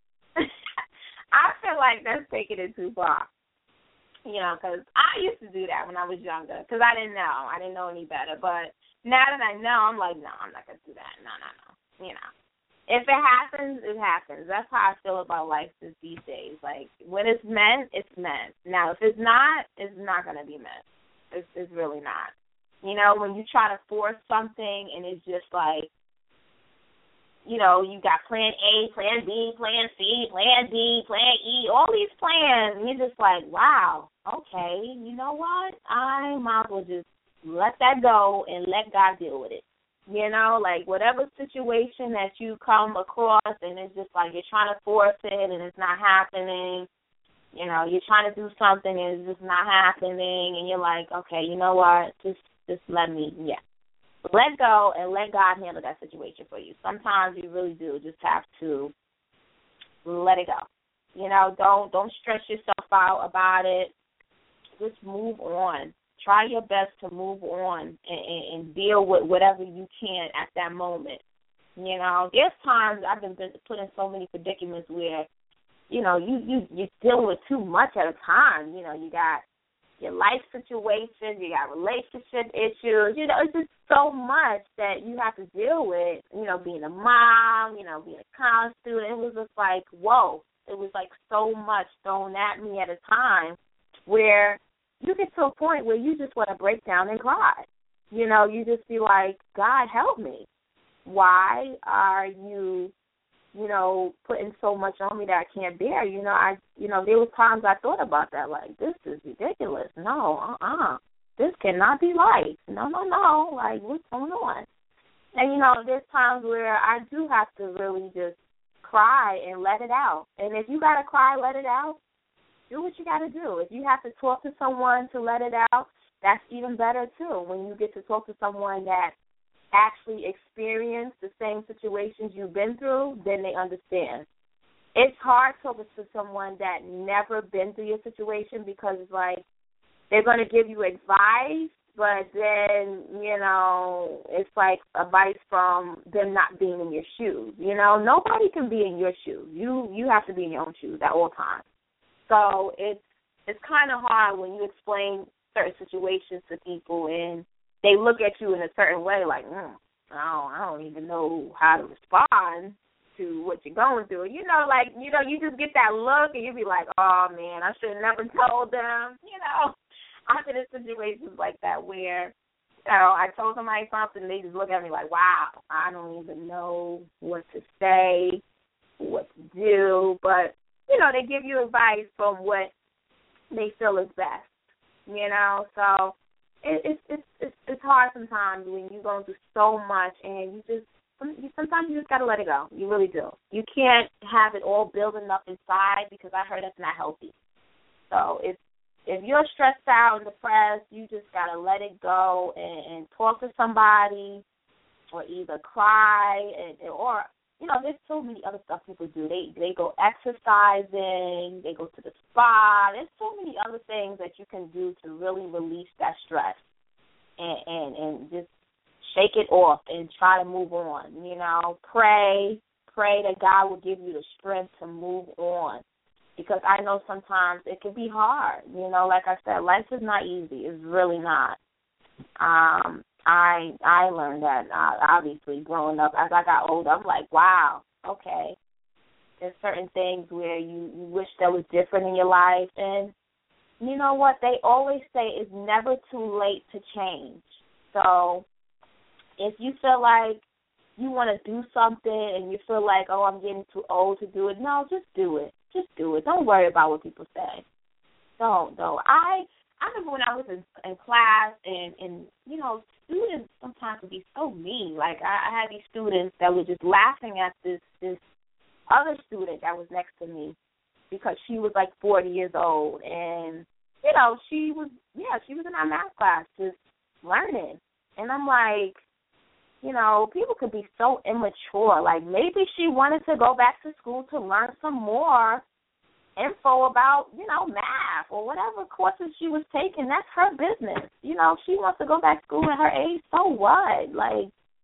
I feel like that's taking it too far, you know, because I used to do that when I was younger because I didn't know. I didn't know any better. But now that I know, I'm like, no, I'm not going to do that. No, no, no, you know. If it happens, it happens. That's how I feel about life these days. Like, when it's meant, it's meant. Now, if it's not, it's not going to be meant. It's, it's really not. You know, when you try to force something and it's just like, you know, you got plan A, plan B, plan C, plan D, plan E, all these plans, and you're just like, wow, okay, you know what? I might as well just let that go and let God deal with it. You know, like whatever situation that you come across and it's just like you're trying to force it and it's not happening, you know, you're trying to do something and it's just not happening and you're like, okay, you know what, just just let me, yeah. Let go and let God handle that situation for you. Sometimes you really do just have to let it go. You know, don't don't stress yourself out about it. Just move on. Try your best to move on and, and, and deal with whatever you can at that moment. You know, there's times I've been put in so many predicaments where, you know, you, you, you're dealing with too much at a time. You know, you got your life situation, you got relationship issues. You know, it's just so much that you have to deal with, you know, being a mom, you know, being a college student. It was just like, whoa. It was like so much thrown at me at a time where you get to a point where you just want to break down and cry. You know, you just be like, God, help me. Why are you, you know, putting so much on me that I can't bear? You know, I, you know, there was times I thought about that, like, this is ridiculous. No, uh-uh. This cannot be life. No, no, no. Like, what's going on? And, you know, there's times where I do have to really just cry and let it out. And if you got to cry, let it out. Do what you got to do. If you have to talk to someone to let it out, that's even better, too. When you get to talk to someone that actually experienced the same situations you've been through, then they understand. It's hard talking to someone that never been through your situation because it's like they're going to give you advice, but then, you know, it's like advice from them not being in your shoes. You know, nobody can be in your shoes. You, you have to be in your own shoes at all times. So it's it's kind of hard when you explain certain situations to people and they look at you in a certain way, like, mm, I don't, I don't even know how to respond to what you're going through. You know, like, you know, you just get that look and you be like, oh, man, I should have never told them. You know, I've been in situations like that where, you know, I told somebody something and they just look at me like, wow, I don't even know what to say, what to do. But, you know, they give you advice from what they feel is best, you know. So it, it's, it's it's it's hard sometimes when you're going through so much and you just, sometimes you just got to let it go. You really do. You can't have it all building up inside because I heard that's not healthy. So if, if you're stressed out and depressed, you just got to let it go and, and talk to somebody or either cry and, or, you know, there's so many other stuff people do. They they go exercising, they go to the spa. There's so many other things that you can do to really release that stress and, and, and just shake it off and try to move on. You know, pray, pray that God will give you the strength to move on. Because I know sometimes it can be hard. You know, like I said, life is not easy. It's really not. Um, I I learned that, uh, obviously, growing up. As I got older, I'm like, wow, okay. There's certain things where you, you wish that was different in your life. And you know what? They always say it's never too late to change. So if you feel like you want to do something and you feel like, oh, I'm getting too old to do it, no, just do it. Just do it. Don't worry about what people say. Don't, don't. I I remember when I was in, in class and, and, you know, students sometimes would be so mean. Like, I, I had these students that were just laughing at this, this other student that was next to me because she was, like, forty years old. And, you know, she was, yeah, she was in our math class just learning. And I'm like, you know, people could be so immature. Like, maybe she wanted to go back to school to learn some more info about, you know, math or whatever courses she was taking. That's her business. You know, if she wants to go back to school at her age, so what? Like,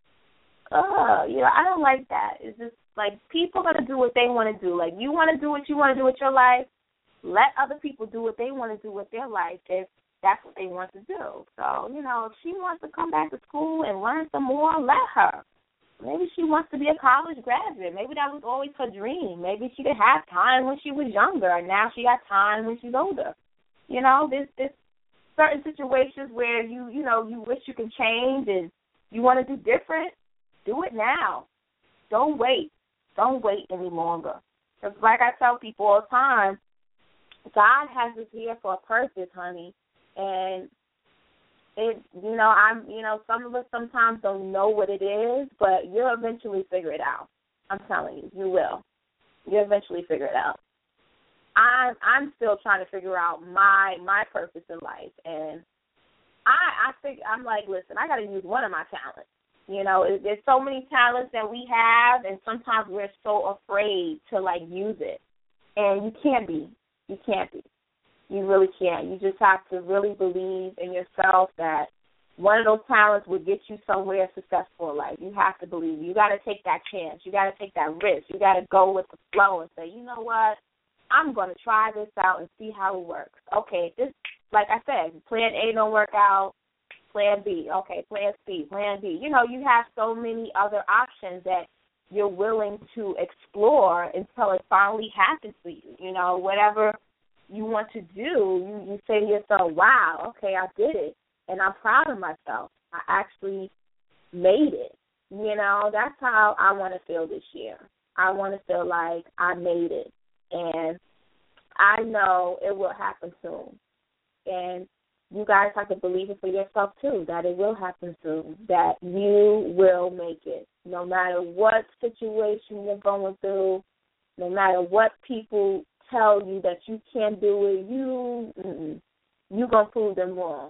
uh, you know, I don't like that. It's just, like, people got to do what they want to do. Like, you want to do what you want to do with your life, let other people do what they want to do with their life if that's what they want to do. So, you know, if she wants to come back to school and learn some more, let her. Maybe she wants to be a college graduate. Maybe that was always her dream. Maybe she didn't have time when she was younger, and now she got time when she's older. You know, there's, there's certain situations where you, you know, you wish you could change and you want to do different. Do it now. Don't wait. Don't wait any longer. Because like I tell people all the time, God has us here for a purpose, honey. And it, you know, I'm, you know, some of us sometimes don't know what it is, but you'll eventually figure it out. I'm telling you, you will. You'll eventually figure it out. I'm, I'm still trying to figure out my, my purpose in life, and I, I think I'm like, listen, I got to use one of my talents. You know, it, there's so many talents that we have, and sometimes we're so afraid to like use it, and you can't be. You can't be. You really can't. You just have to really believe in yourself that one of those talents will get you somewhere successful in life. You have to believe. You got to take that chance. You got to take that risk. You got to go with the flow and say, you know what, I'm going to try this out and see how it works. Okay, this, like I said, plan A don't work out, plan B. Okay, plan C, plan D. You know, you have so many other options that you're willing to explore until it finally happens for you. You know, whatever you want to do, you, you say to yourself, wow, okay, I did it, and I'm proud of myself. I actually made it. You know, that's how I want to feel this year. I want to feel like I made it, and I know it will happen soon. And you guys have to believe it for yourself, too, that it will happen soon, that you will make it. No matter what situation you're going through, no matter what people tell you that you can't do it, you, mm-mm, you're going to prove them wrong.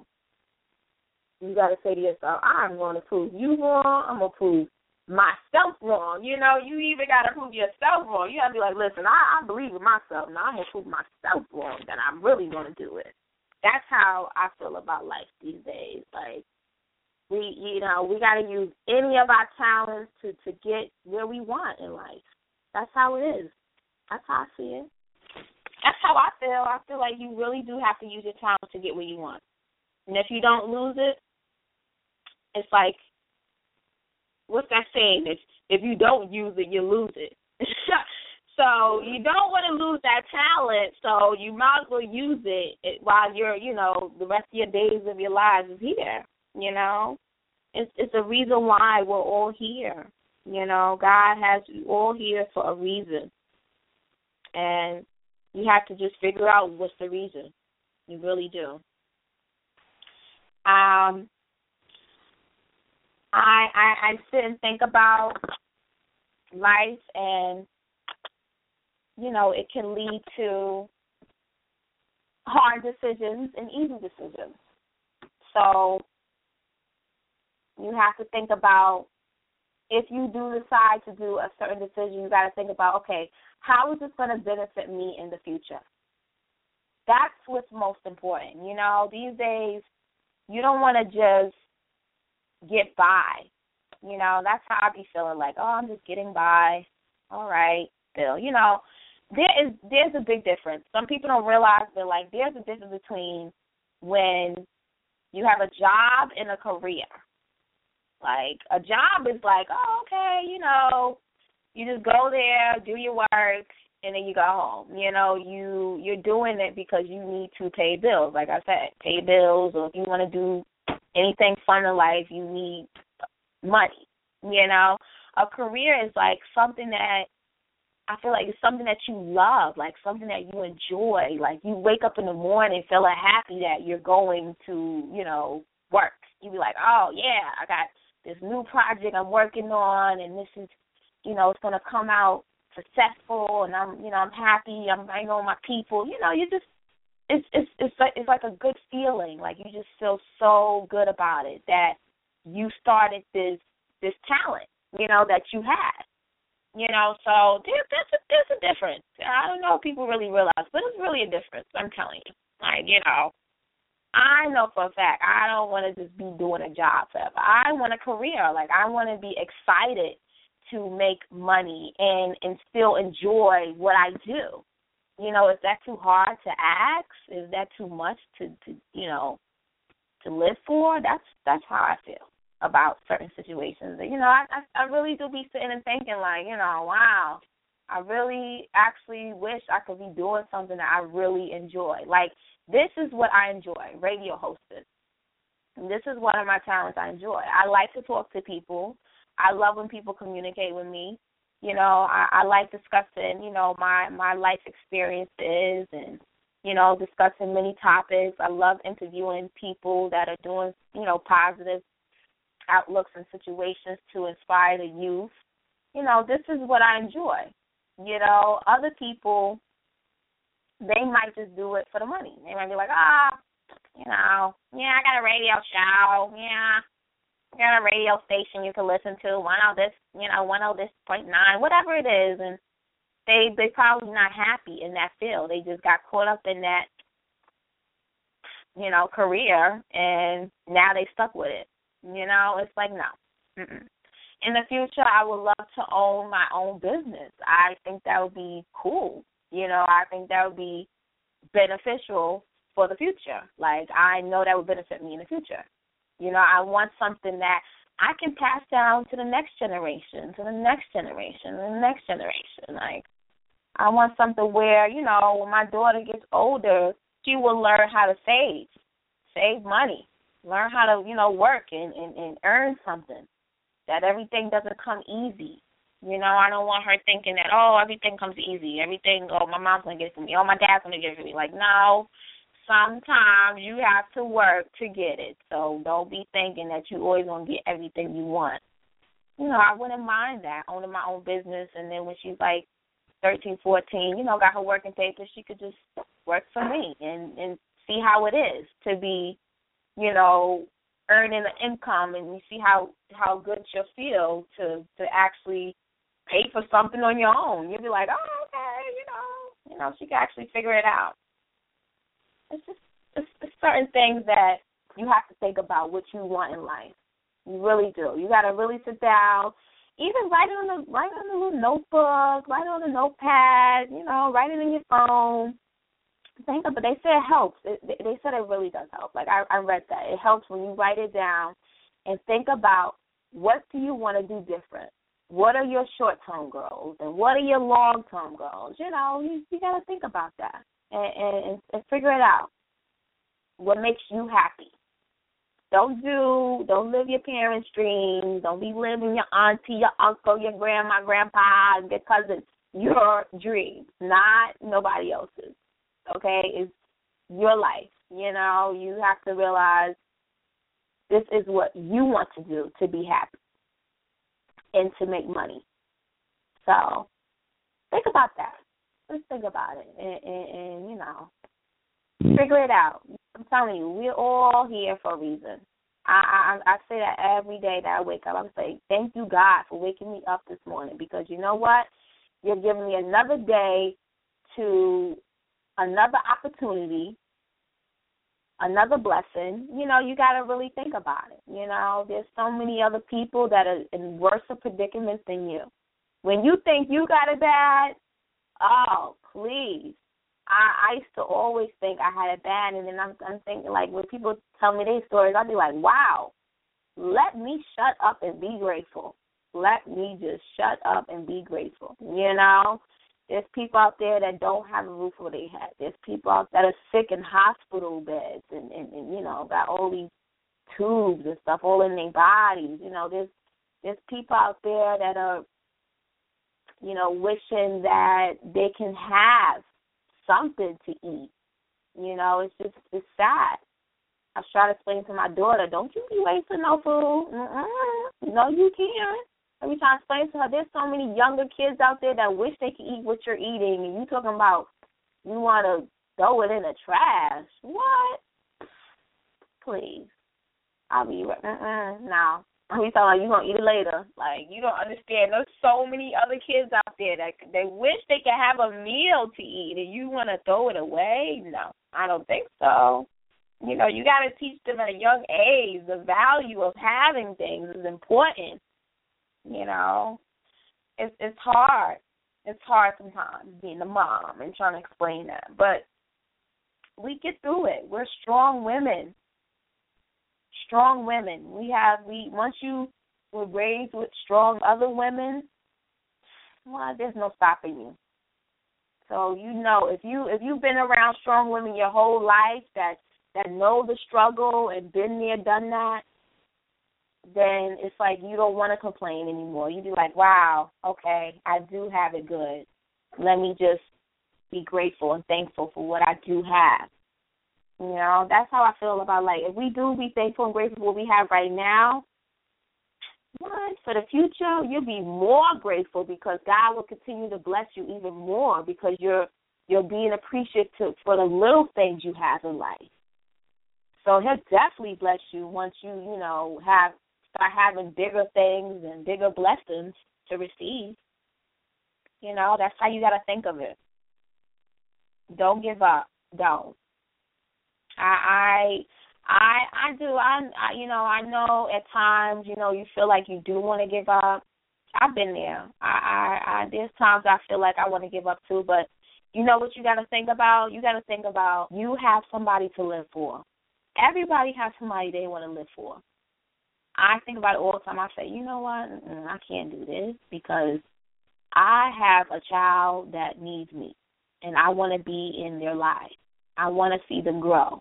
You got to say to yourself, I'm going to prove you wrong. I'm going to prove myself wrong. You know, you even got to prove yourself wrong. You got to be like, listen, I, I believe in myself. Now I'm going to prove myself wrong that I'm really going to do it. That's how I feel about life these days. Like, we, you know, we got to use any of our talents to, to get where we want in life. That's how it is. That's how I see it. That's how I feel. I feel like you really do have to use your talent to get where you want. And if you don't lose it, it's like, what's that saying? If, if you don't use it, you lose it. So you don't want to lose that talent, so you might as well use it while you're, you know, the rest of your days of your lives is here, you know. It's, it's a reason why we're all here, you know. God has you all here for a reason, and you have to just figure out what's the reason. You really do. Um, I, I, I sit and think about life, and you know, it can lead to hard decisions and easy decisions. So you have to think about, if you do decide to do a certain decision, you got to think about, okay, how is this going to benefit me in the future? That's what's most important. You know, these days, you don't want to just get by. You know, that's how I be feeling, like, oh, I'm just getting by. All right, Bill. You know, There is there's a big difference. Some people don't realize that, like, there's a difference between when you have a job and a career. Like, a job is like, oh, okay, you know, you just go there, do your work, and then you go home. You know, you, you're doing it because you need to pay bills. Like I said, pay bills, or if you want to do anything fun in life, you need money. You know, a career is like something that I feel like it's something that you love, like something that you enjoy. Like, you wake up in the morning feeling happy that you're going to, you know, work. You be like, oh, yeah, I got this new project I'm working on, and this is, you know, it's going to come out successful, and I'm, you know, I'm happy. I'm hanging on my people. You know, you just, it's it's it's like, it's like a good feeling. Like, you just feel so good about it that you started this this talent, you know, that you had. You know, so there, there's, a, there's a difference. I don't know if people really realize, but it's really a difference, I'm telling you. Like, you know, I know for a fact I don't want to just be doing a job forever. I want a career. Like, I want to be excited to make money and, and still enjoy what I do. You know, is that too hard to ask? Is that too much to, to you know, to live for? That's that's how I feel about certain situations. You know, I, I I really do be sitting and thinking, like, you know, wow, I really actually wish I could be doing something that I really enjoy. Like, this is what I enjoy, radio hosting. And this is one of my talents I enjoy. I like to talk to people. I love when people communicate with me. You know, I, I like discussing, you know, my, my life experiences and, you know, discussing many topics. I love interviewing people that are doing, you know, positive outlooks and situations to inspire the youth. You know, this is what I enjoy. You know, other people, they might just do it for the money. They might be like, ah, oh, you know, yeah, I got a radio show. Yeah, I got a radio station you can listen to. one oh this, you know, one oh this point nine, whatever it is. And they they probably not happy in that field. They just got caught up in that, you know, career, and now they stuck with it. You know, it's like, no. Mm-mm. In the future, I would love to own my own business. I think that would be cool. You know, I think that would be beneficial for the future. Like, I know that would benefit me in the future. You know, I want something that I can pass down to the next generation, to the next generation, to the next generation. Like, I want something where, you know, when my daughter gets older, she will learn how to save, save money. Learn how to, you know, work and, and, and earn something, that everything doesn't come easy. You know, I don't want her thinking that, oh, everything comes easy. Everything, oh, my mom's going to get it for me. Oh, my dad's going to get it for me. Like, no, sometimes you have to work to get it. So don't be thinking that you always going to get everything you want. You know, I wouldn't mind that, owning my own business. And then when she's like thirteen, fourteen, you know, got her working papers, she could just work for me and, and see how it is to be, you know, earning an income, and you see how, how good you'll feel to, to actually pay for something on your own. You'll be like, oh, okay, you know, you know, she can actually figure it out. It's just it's, it's certain things that you have to think about what you want in life. You really do. You got to really sit down, even write it on the write it on a little notebook, write it on a notepad, you know, write it in your phone. Think of it. They say it helps. It, they said it really does help. Like, I, I read that. It helps when you write it down and think about what do you want to do different. What are your short-term goals and what are your long-term goals? You know, you, you got to think about that and, and, and figure it out. What makes you happy? Don't do, don't live your parents' dreams. Don't be living your auntie, your uncle, your grandma, grandpa, your cousin. Your dreams, not nobody else's. Okay, it's your life. You know, you have to realize this is what you want to do to be happy and to make money. So think about that. Let's think about it and, and, and you know, figure it out. I'm telling you, we're all here for a reason. I, I I say that every day that I wake up. I'm saying, thank you, God, for waking me up this morning, because you know what? You're giving me another day to another opportunity, another blessing. You know, you got to really think about it. You know, there's so many other people that are in worse predicaments than you. When you think you got it bad, oh, please. I, I used to always think I had it bad, and then I'm, I'm thinking, like, when people tell me their stories, I'll be like, wow, let me shut up and be grateful. Let me just shut up and be grateful. You know, there's people out there that don't have a roof over their head. There's people out that are sick in hospital beds and, and, and, you know, got all these tubes and stuff all in their bodies. You know, there's there's people out there that are, you know, wishing that they can have something to eat. You know, it's just, it's sad. I was trying to explain to my daughter, don't you be wasting no food. Mm-mm. No, you can't. Every time I explain to her, there's so many younger kids out there that wish they could eat what you're eating, and you talking about you want to throw it in the trash. What? Please. I'll be right. Mm-mm. No. We talking like you going to eat it later. Like, you don't understand. There's so many other kids out there that they wish they could have a meal to eat, and you want to throw it away? No, I don't think so. You know, you got to teach them at a young age the value of having things is important. You know, it's it's hard. It's hard sometimes being a mom and trying to explain that. But we get through it. We're strong women. Strong women. We have, we once you were raised with strong other women, well, there's no stopping you. So you know, if you if you've been around strong women your whole life that that know the struggle and been there, done that, then it's like you don't want to complain anymore. You be like, wow, okay, I do have it good. Let me just be grateful and thankful for what I do have. You know, that's how I feel about, like, if we do be thankful and grateful for what we have right now, what? For the future, you'll be more grateful because God will continue to bless you even more because you're you're being appreciative for the little things you have in life. So he'll definitely bless you once you, you know, have start having bigger things and bigger blessings to receive. You know, that's how you got to think of it. Don't give up. Don't. I, I, I do. I, I, you know, I know at times, you know, you feel like you do want to give up. I've been there. I, I, I, there's times I feel like I want to give up too. But you know what you got to think about? You got to think about you have somebody to live for. Everybody has somebody they want to live for. I think about it all the time. I say, you know what? I can't do this because I have a child that needs me, and I want to be in their life. I want to see them grow.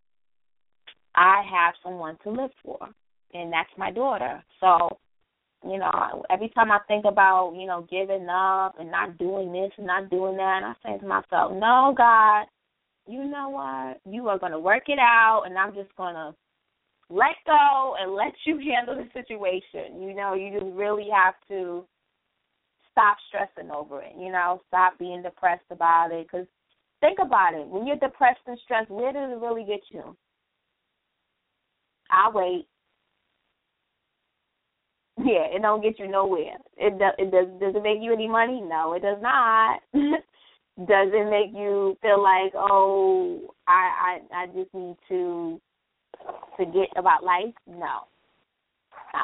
I have someone to live for, and that's my daughter. So, you know, every time I think about, you know, giving up and not doing this and not doing that, I say to myself, no, God, you know what? You are going to work it out, and I'm just going to let go and let you handle the situation. You know, you just really have to stop stressing over it, you know, stop being depressed about it. Because think about it. When you're depressed and stressed, where does it really get you? I'll wait. Yeah, it don't get you nowhere. It, do, it does. Does it make you any money? No, it does not. Does it make you feel like, oh, I, I, I just need to forget about life? No. No.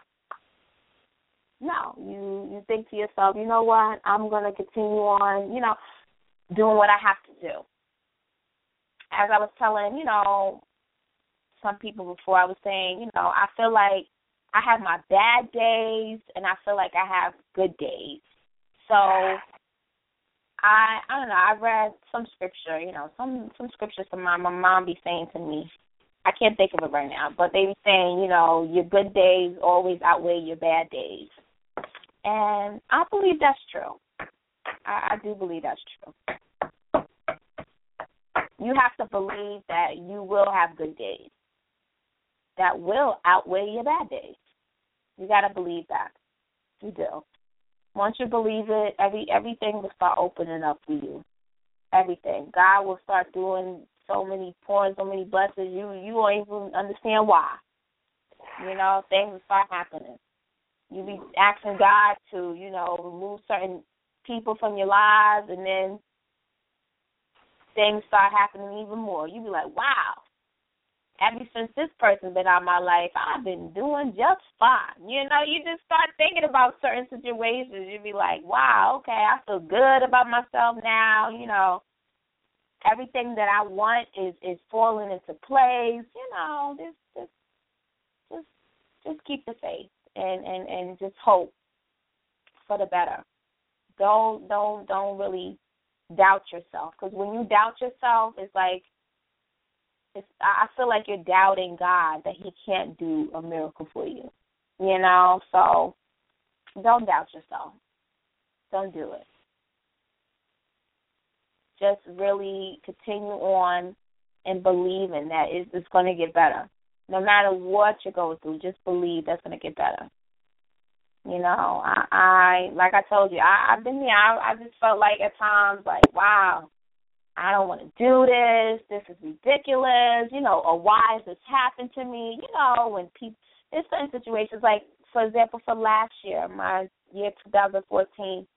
No. You, you think to yourself, you know what, I'm going to continue on, you know, doing what I have to do. As I was telling, you know, some people before, I was saying, you know, I feel like I have my bad days and I feel like I have good days. So I I don't know, I read some scripture, you know, some some scriptures from my, my mom be saying to me. I can't think of it right now, but they be saying, you know, your good days always outweigh your bad days. And I believe that's true. I, I do believe that's true. You have to believe that you will have good days that will outweigh your bad days. You got to believe that. You do. Once you believe it, every everything will start opening up for you. Everything. God will start doing so many pouring, so many blessings. You you won't even understand why. You know, things will start happening. You be asking God to, you know, remove certain people from your lives, and then things start happening even more. You be like, wow. Ever since this person's been out of my life, I've been doing just fine. You know, you just start thinking about certain situations. You be like, wow, okay, I feel good about myself now. You know, everything that I want is, is falling into place. You know, just just just just keep the faith and, and, and just hope for the better. Don't don't don't really doubt yourself, because when you doubt yourself, it's like it's, I feel like you're doubting God that He can't do a miracle for you. You know, so don't doubt yourself. Don't do it. Just really continue on and believing that it's, it's going to get better. No matter what you go through, just believe that's going to get better. You know, I, I like I told you, I, I've been there. I, I just felt like at times, like, wow, I don't want to do this. This is ridiculous. You know, or why has this happened to me? You know, when people, there's certain situations, like, for example, for last year, my year two thousand fourteen,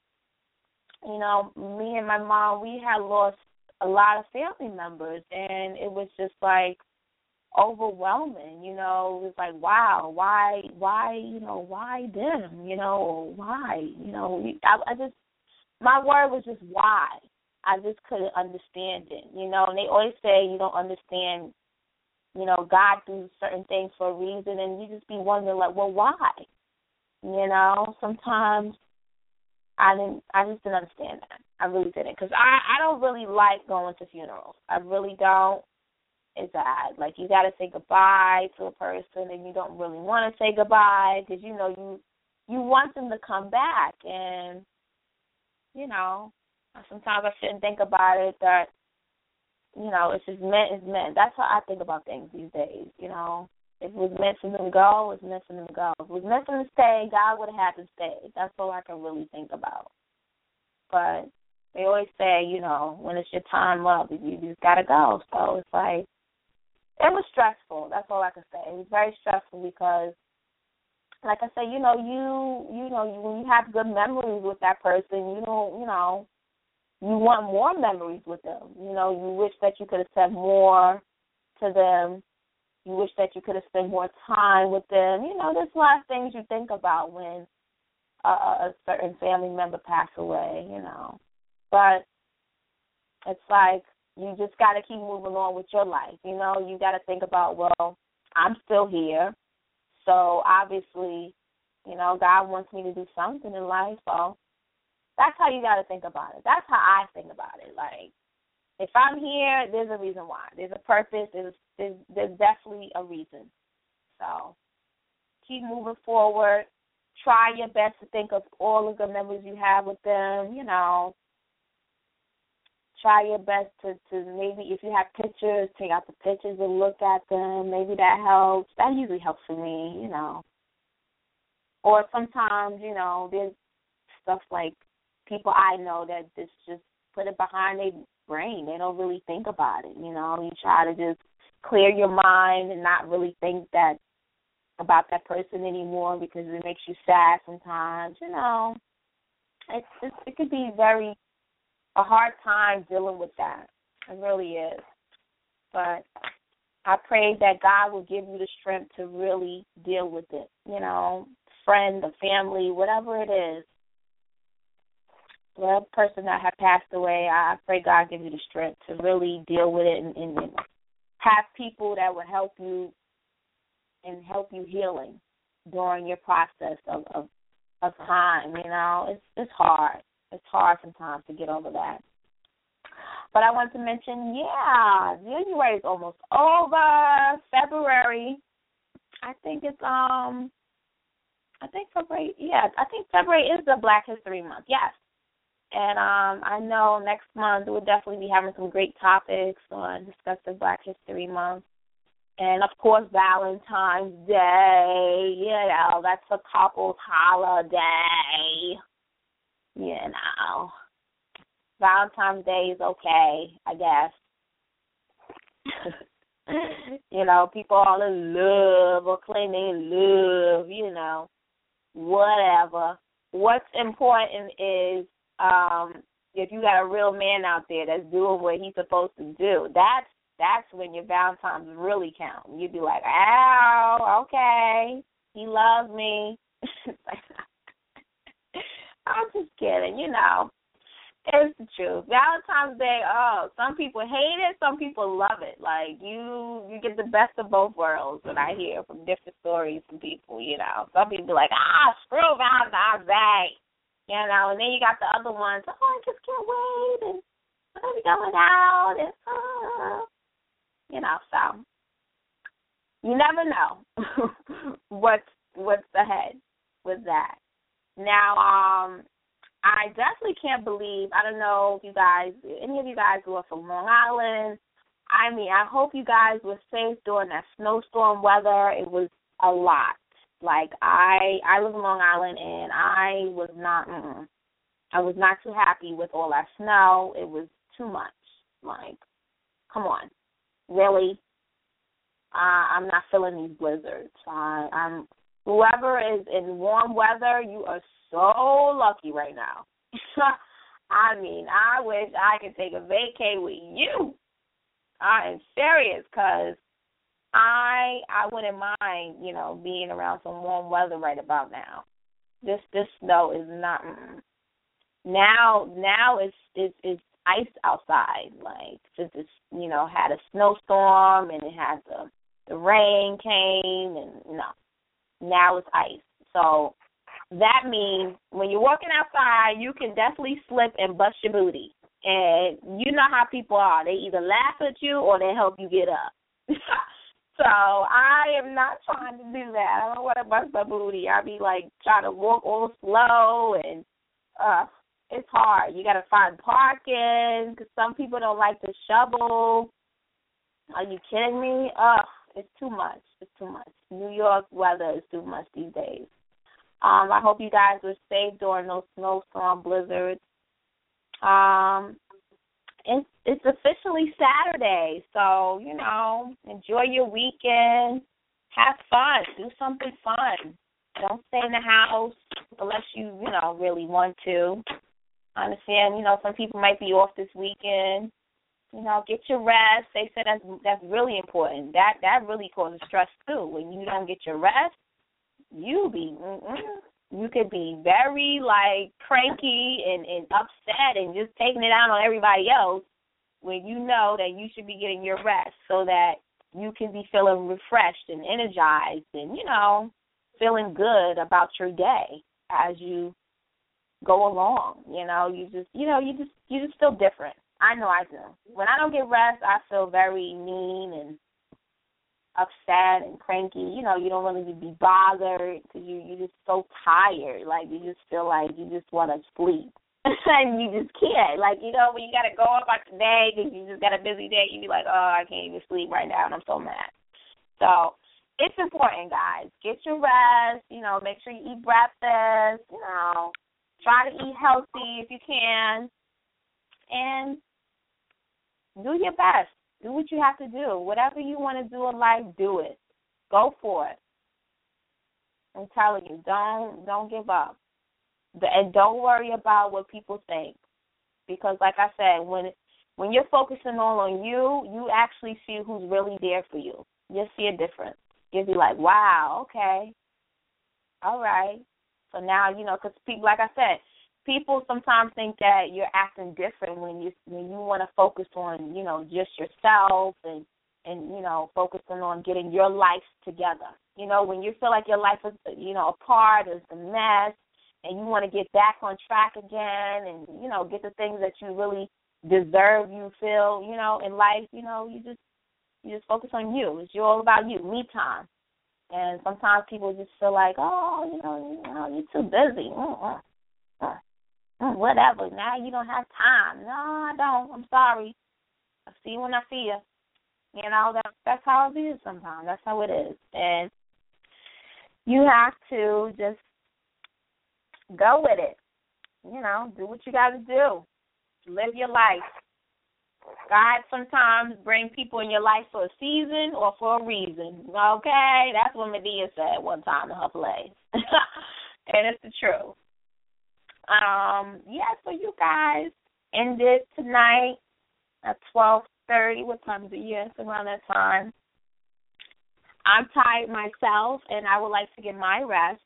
you know, me and my mom, we had lost a lot of family members, and it was just like overwhelming. You know, it was like, wow, why, why, you know, why them? You know, why? You know, I, I just, my word was just why. I just couldn't understand it. You know, and they always say you don't understand. You know, God do certain things for a reason, and you just be wondering, like, well, why? You know, sometimes I didn't. I just didn't understand that. I really didn't, because I, I don't really like going to funerals. I really don't. It's bad. Like, you got to say goodbye to a person, and you don't really want to say goodbye because, you know, you you want them to come back. And, you know, sometimes I shouldn't think about it that, you know, it's just meant is meant. That's how I think about things these days, you know. If it was meant for them to go, it was meant for them to go. If it was meant for them to stay, God would have had to stay. That's all I can really think about. But they always say, you know, when it's your time up, you just got to go. So it's like, it was stressful. That's all I can say. It was very stressful because, like I said, you know, you, you know, you, when you have good memories with that person, you don't, you know, you want more memories with them. You know, you wish that you could have said more to them. You wish that you could have spent more time with them. You know, there's a lot of things you think about when a, a certain family member passes away, you know. But it's like you just got to keep moving on with your life. You know, you got to think about, well, I'm still here. So obviously, you know, God wants me to do something in life. So that's how you got to think about it. That's how I think about it. Like, if I'm here, there's a reason why. There's a purpose. There's, there's, there's definitely a reason. So keep moving forward. Try your best to think of all of the memories you have with them. You know, try your best to, to maybe, if you have pictures, take out the pictures and look at them. Maybe that helps. That usually helps for me, you know. Or sometimes, you know, there's stuff like people I know that just, just put it behind their brain. They don't really think about it, you know. You try to just clear your mind and not really think that about that person anymore because it makes you sad sometimes, you know. It's, it's it could be very a hard time dealing with that. It really is. But I pray that God will give you the strength to really deal with it, you know, friend or family, whatever it is. The person that had passed away, I pray God give you the strength to really deal with it and, and have people that will help you and help you healing during your process of, of, of time, you know. It's it's hard. It's hard sometimes to get over that. But I want to mention, yeah, January is almost over. February, I think it's, um, I think February, yeah, I think February is the Black History Month, yes. And um, I know next month we'll definitely be having some great topics on discussing Black History Month. And, of course, Valentine's Day, you know, that's a couple's holiday, you know. Valentine's Day is okay, I guess. You know, people all in love or claim they in love, you know, whatever. What's important is um, if you got a real man out there that's doing what he's supposed to do, that's that's when your Valentine's really count. You'd be like, ow, okay, he loves me. I'm just kidding, you know. It's the truth. Valentine's Day, oh, some people hate it, some people love it. Like, you you get the best of both worlds, and I hear from different stories from people, you know. Some people be like, ah, screw Valentine's Day, you know, and then you got the other ones, oh, I just can't wait, and I'm going to be going out, and, uh, you know, so you never know what's, what's ahead with that. Now, um, I definitely can't believe, I don't know if you guys, any of you guys who are from Long Island, I mean, I hope you guys were safe during that snowstorm weather. It was a lot. Like, I I live in Long Island, and I was not, mm-mm. I was not too happy with all that snow. It was too much. Like, come on. Really? Uh, I'm not feeling these blizzards. I, I'm whoever is in warm weather, you are so lucky right now. I mean, I wish I could take a vacay with you. I am serious, because I I wouldn't mind, you know, being around some warm weather right about now. This this snow is not. Mm. Now now it's it's it's ice outside. Like, since it's, you know, had a snowstorm and it had the the rain came, and no, now it's ice. So that means when you're walking outside, you can definitely slip and bust your booty. And you know how people are. They either laugh at you or they help you get up. So I am not trying to do that. I don't want to bust my booty. I be like trying to walk all slow, and uh, it's hard. You got to find parking, because some people don't like to shovel. Are you kidding me? Ugh, it's too much. It's too much. New York weather is too much these days. Um, I hope you guys were safe during those snowstorm blizzards. Um, it's, it's officially Saturday, so, you know, enjoy your weekend. Have fun. Do something fun. Don't stay in the house unless you, you know, really want to. I understand, you know, some people might be off this weekend. You know, get your rest. They said that's, that's really important. That, that really causes stress, too. When you don't get your rest, you be, mm-mm. you could be very, like, cranky and, and upset and just taking it out on everybody else, when you know that you should be getting your rest so that you can be feeling refreshed and energized and, you know, feeling good about your day as you go along. You know, you just, you know, you just, you just feel different. I know I do. When I don't get rest, I feel very mean and upset and cranky. You know, you don't really be bothered because you, you're just so tired. Like, you just feel like you just want to sleep. And you just can't. Like, you know, when you got to go about the day because you just got a busy day, you be like, oh, I can't even sleep right now, and I'm so mad. So it's important, guys. Get your rest. You know, make sure you eat breakfast. You know, try to eat healthy if you can. And do your best. Do what you have to do. Whatever you want to do in life, do it. Go for it. I'm telling you, don't don't give up. And don't worry about what people think. Because like I said, when when you're focusing all on you, you actually see who's really there for you. You'll see a difference. You'll be like, wow, okay, all right. So now, you know, because people, like I said, people sometimes think that you're acting different when you when you want to focus on, you know, just yourself and, and, you know, focusing on getting your life together You know, when you feel like your life is, you know, apart, is a mess, and you want to get back on track again and, you know, get the things that you really deserve, you feel, you know, in life, you know, you just you just focus on you. It's all about you, me time. And sometimes people just feel like, oh, you know, you know you're too busy. Mm-mm. Mm, whatever. Now you don't have time. No, I don't. I'm sorry. I see you when I see you. You know, that, that's how it is sometimes. That's how it is. And you have to just go with it. You know, do what you got to do. Live your life. God sometimes bring people in your life for a season or for a reason. Okay? That's what Medea said one time in her plays. And it's the truth. Um, yeah, so you guys ended tonight at twelve thirty. What time is it? Yes, around that time. I'm tired myself, and I would like to get my rest.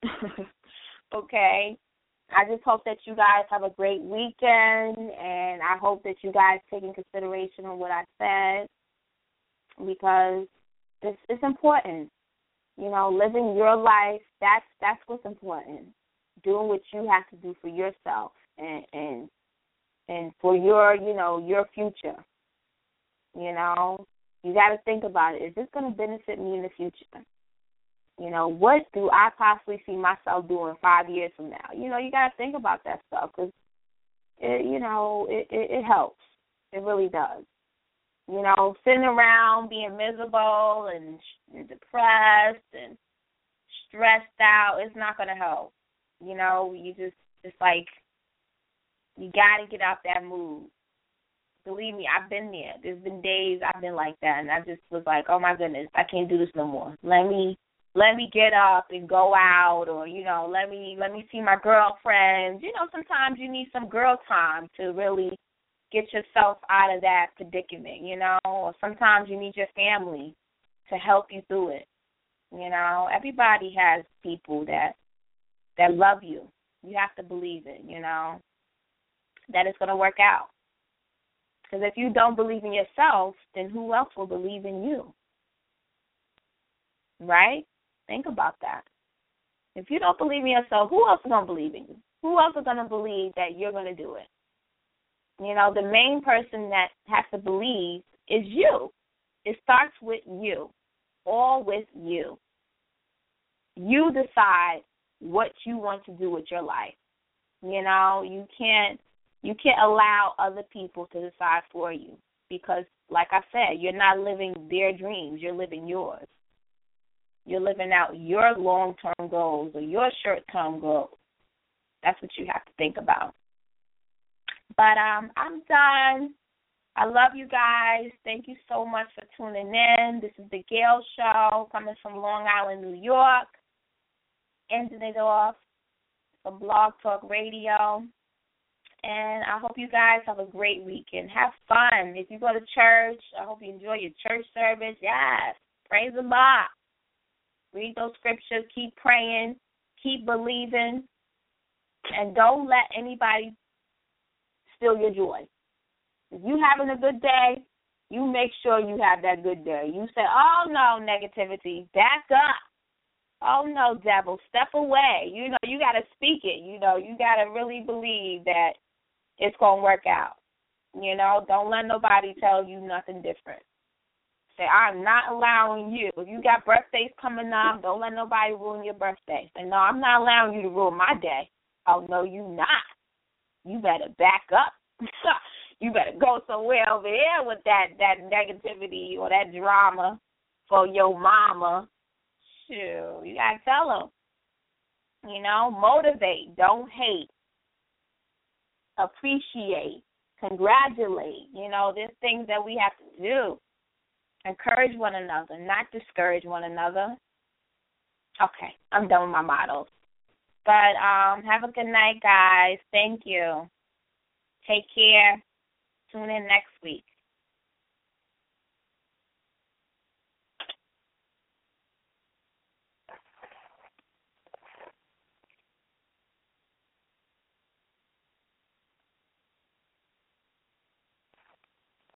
Okay? I just hope that you guys have a great weekend, and I hope that you guys take in consideration of what I said, because it's, it's important. You know, living your life, that's that's what's important. Doing what you have to do for yourself and and, and for your, you know, your future. You know, you got to think about it. Is this going to benefit me in the future? You know, what do I possibly see myself doing five years from now? You know, you got to think about that stuff because, you know, it, it, it helps. It really does. You know, sitting around being miserable and, and depressed and stressed out, it's not going to help. You know, you just, it's like you got to get out that mood. Believe me, I've been there. There's been days I've been like that, and I just was like, oh, my goodness, I can't do this no more. Let me let me get up and go out, or, you know, let me let me see my girlfriends. You know, sometimes you need some girl time to really get yourself out of that predicament, you know, or sometimes you need your family to help you through it. You know, everybody has people that that love you. You have to believe it, you know, that it's going to work out. Because if you don't believe in yourself, then who else will believe in you? Right? Think about that. If you don't believe in yourself, who else is going to believe in you? Who else is going to believe that you're going to do it? You know, the main person that has to believe is you. It starts with you, all with you. You decide what you want to do with your life. You know, you can't you can't allow other people to decide for you because, like I said, you're not living their dreams. You're living yours. You're living out your long-term goals or your short-term goals. That's what you have to think about. But um, I'm done. I love you guys. Thank you so much for tuning in. This is the Gail Show coming from Long Island, New York. Ending it off from Blog Talk Radio. And I hope you guys have a great weekend. Have fun. If you go to church, I hope you enjoy your church service. Yes. Praise the Lord. Read those scriptures. Keep praying. Keep believing. And don't let anybody steal your joy. If you're having a good day, you make sure you have that good day. You say, oh, no, negativity. Back up. Oh, no, devil, step away. You know, you got to speak it. You know, you got to really believe that it's going to work out. You know, don't let nobody tell you nothing different. Say, I'm not allowing you. If you got birthdays coming up, don't let nobody ruin your birthday. Say, no, I'm not allowing you to ruin my day. Oh, no, you not. You better back up. You better go somewhere over there with that, that negativity or that drama for your mama. Shoot, you got to tell them. You know, motivate, don't hate. Appreciate, congratulate. You know, there's things that we have to do. Encourage one another, not discourage one another. Okay, I'm done with my models. But um, have a good night, guys. Thank you. Take care. Tune in next week.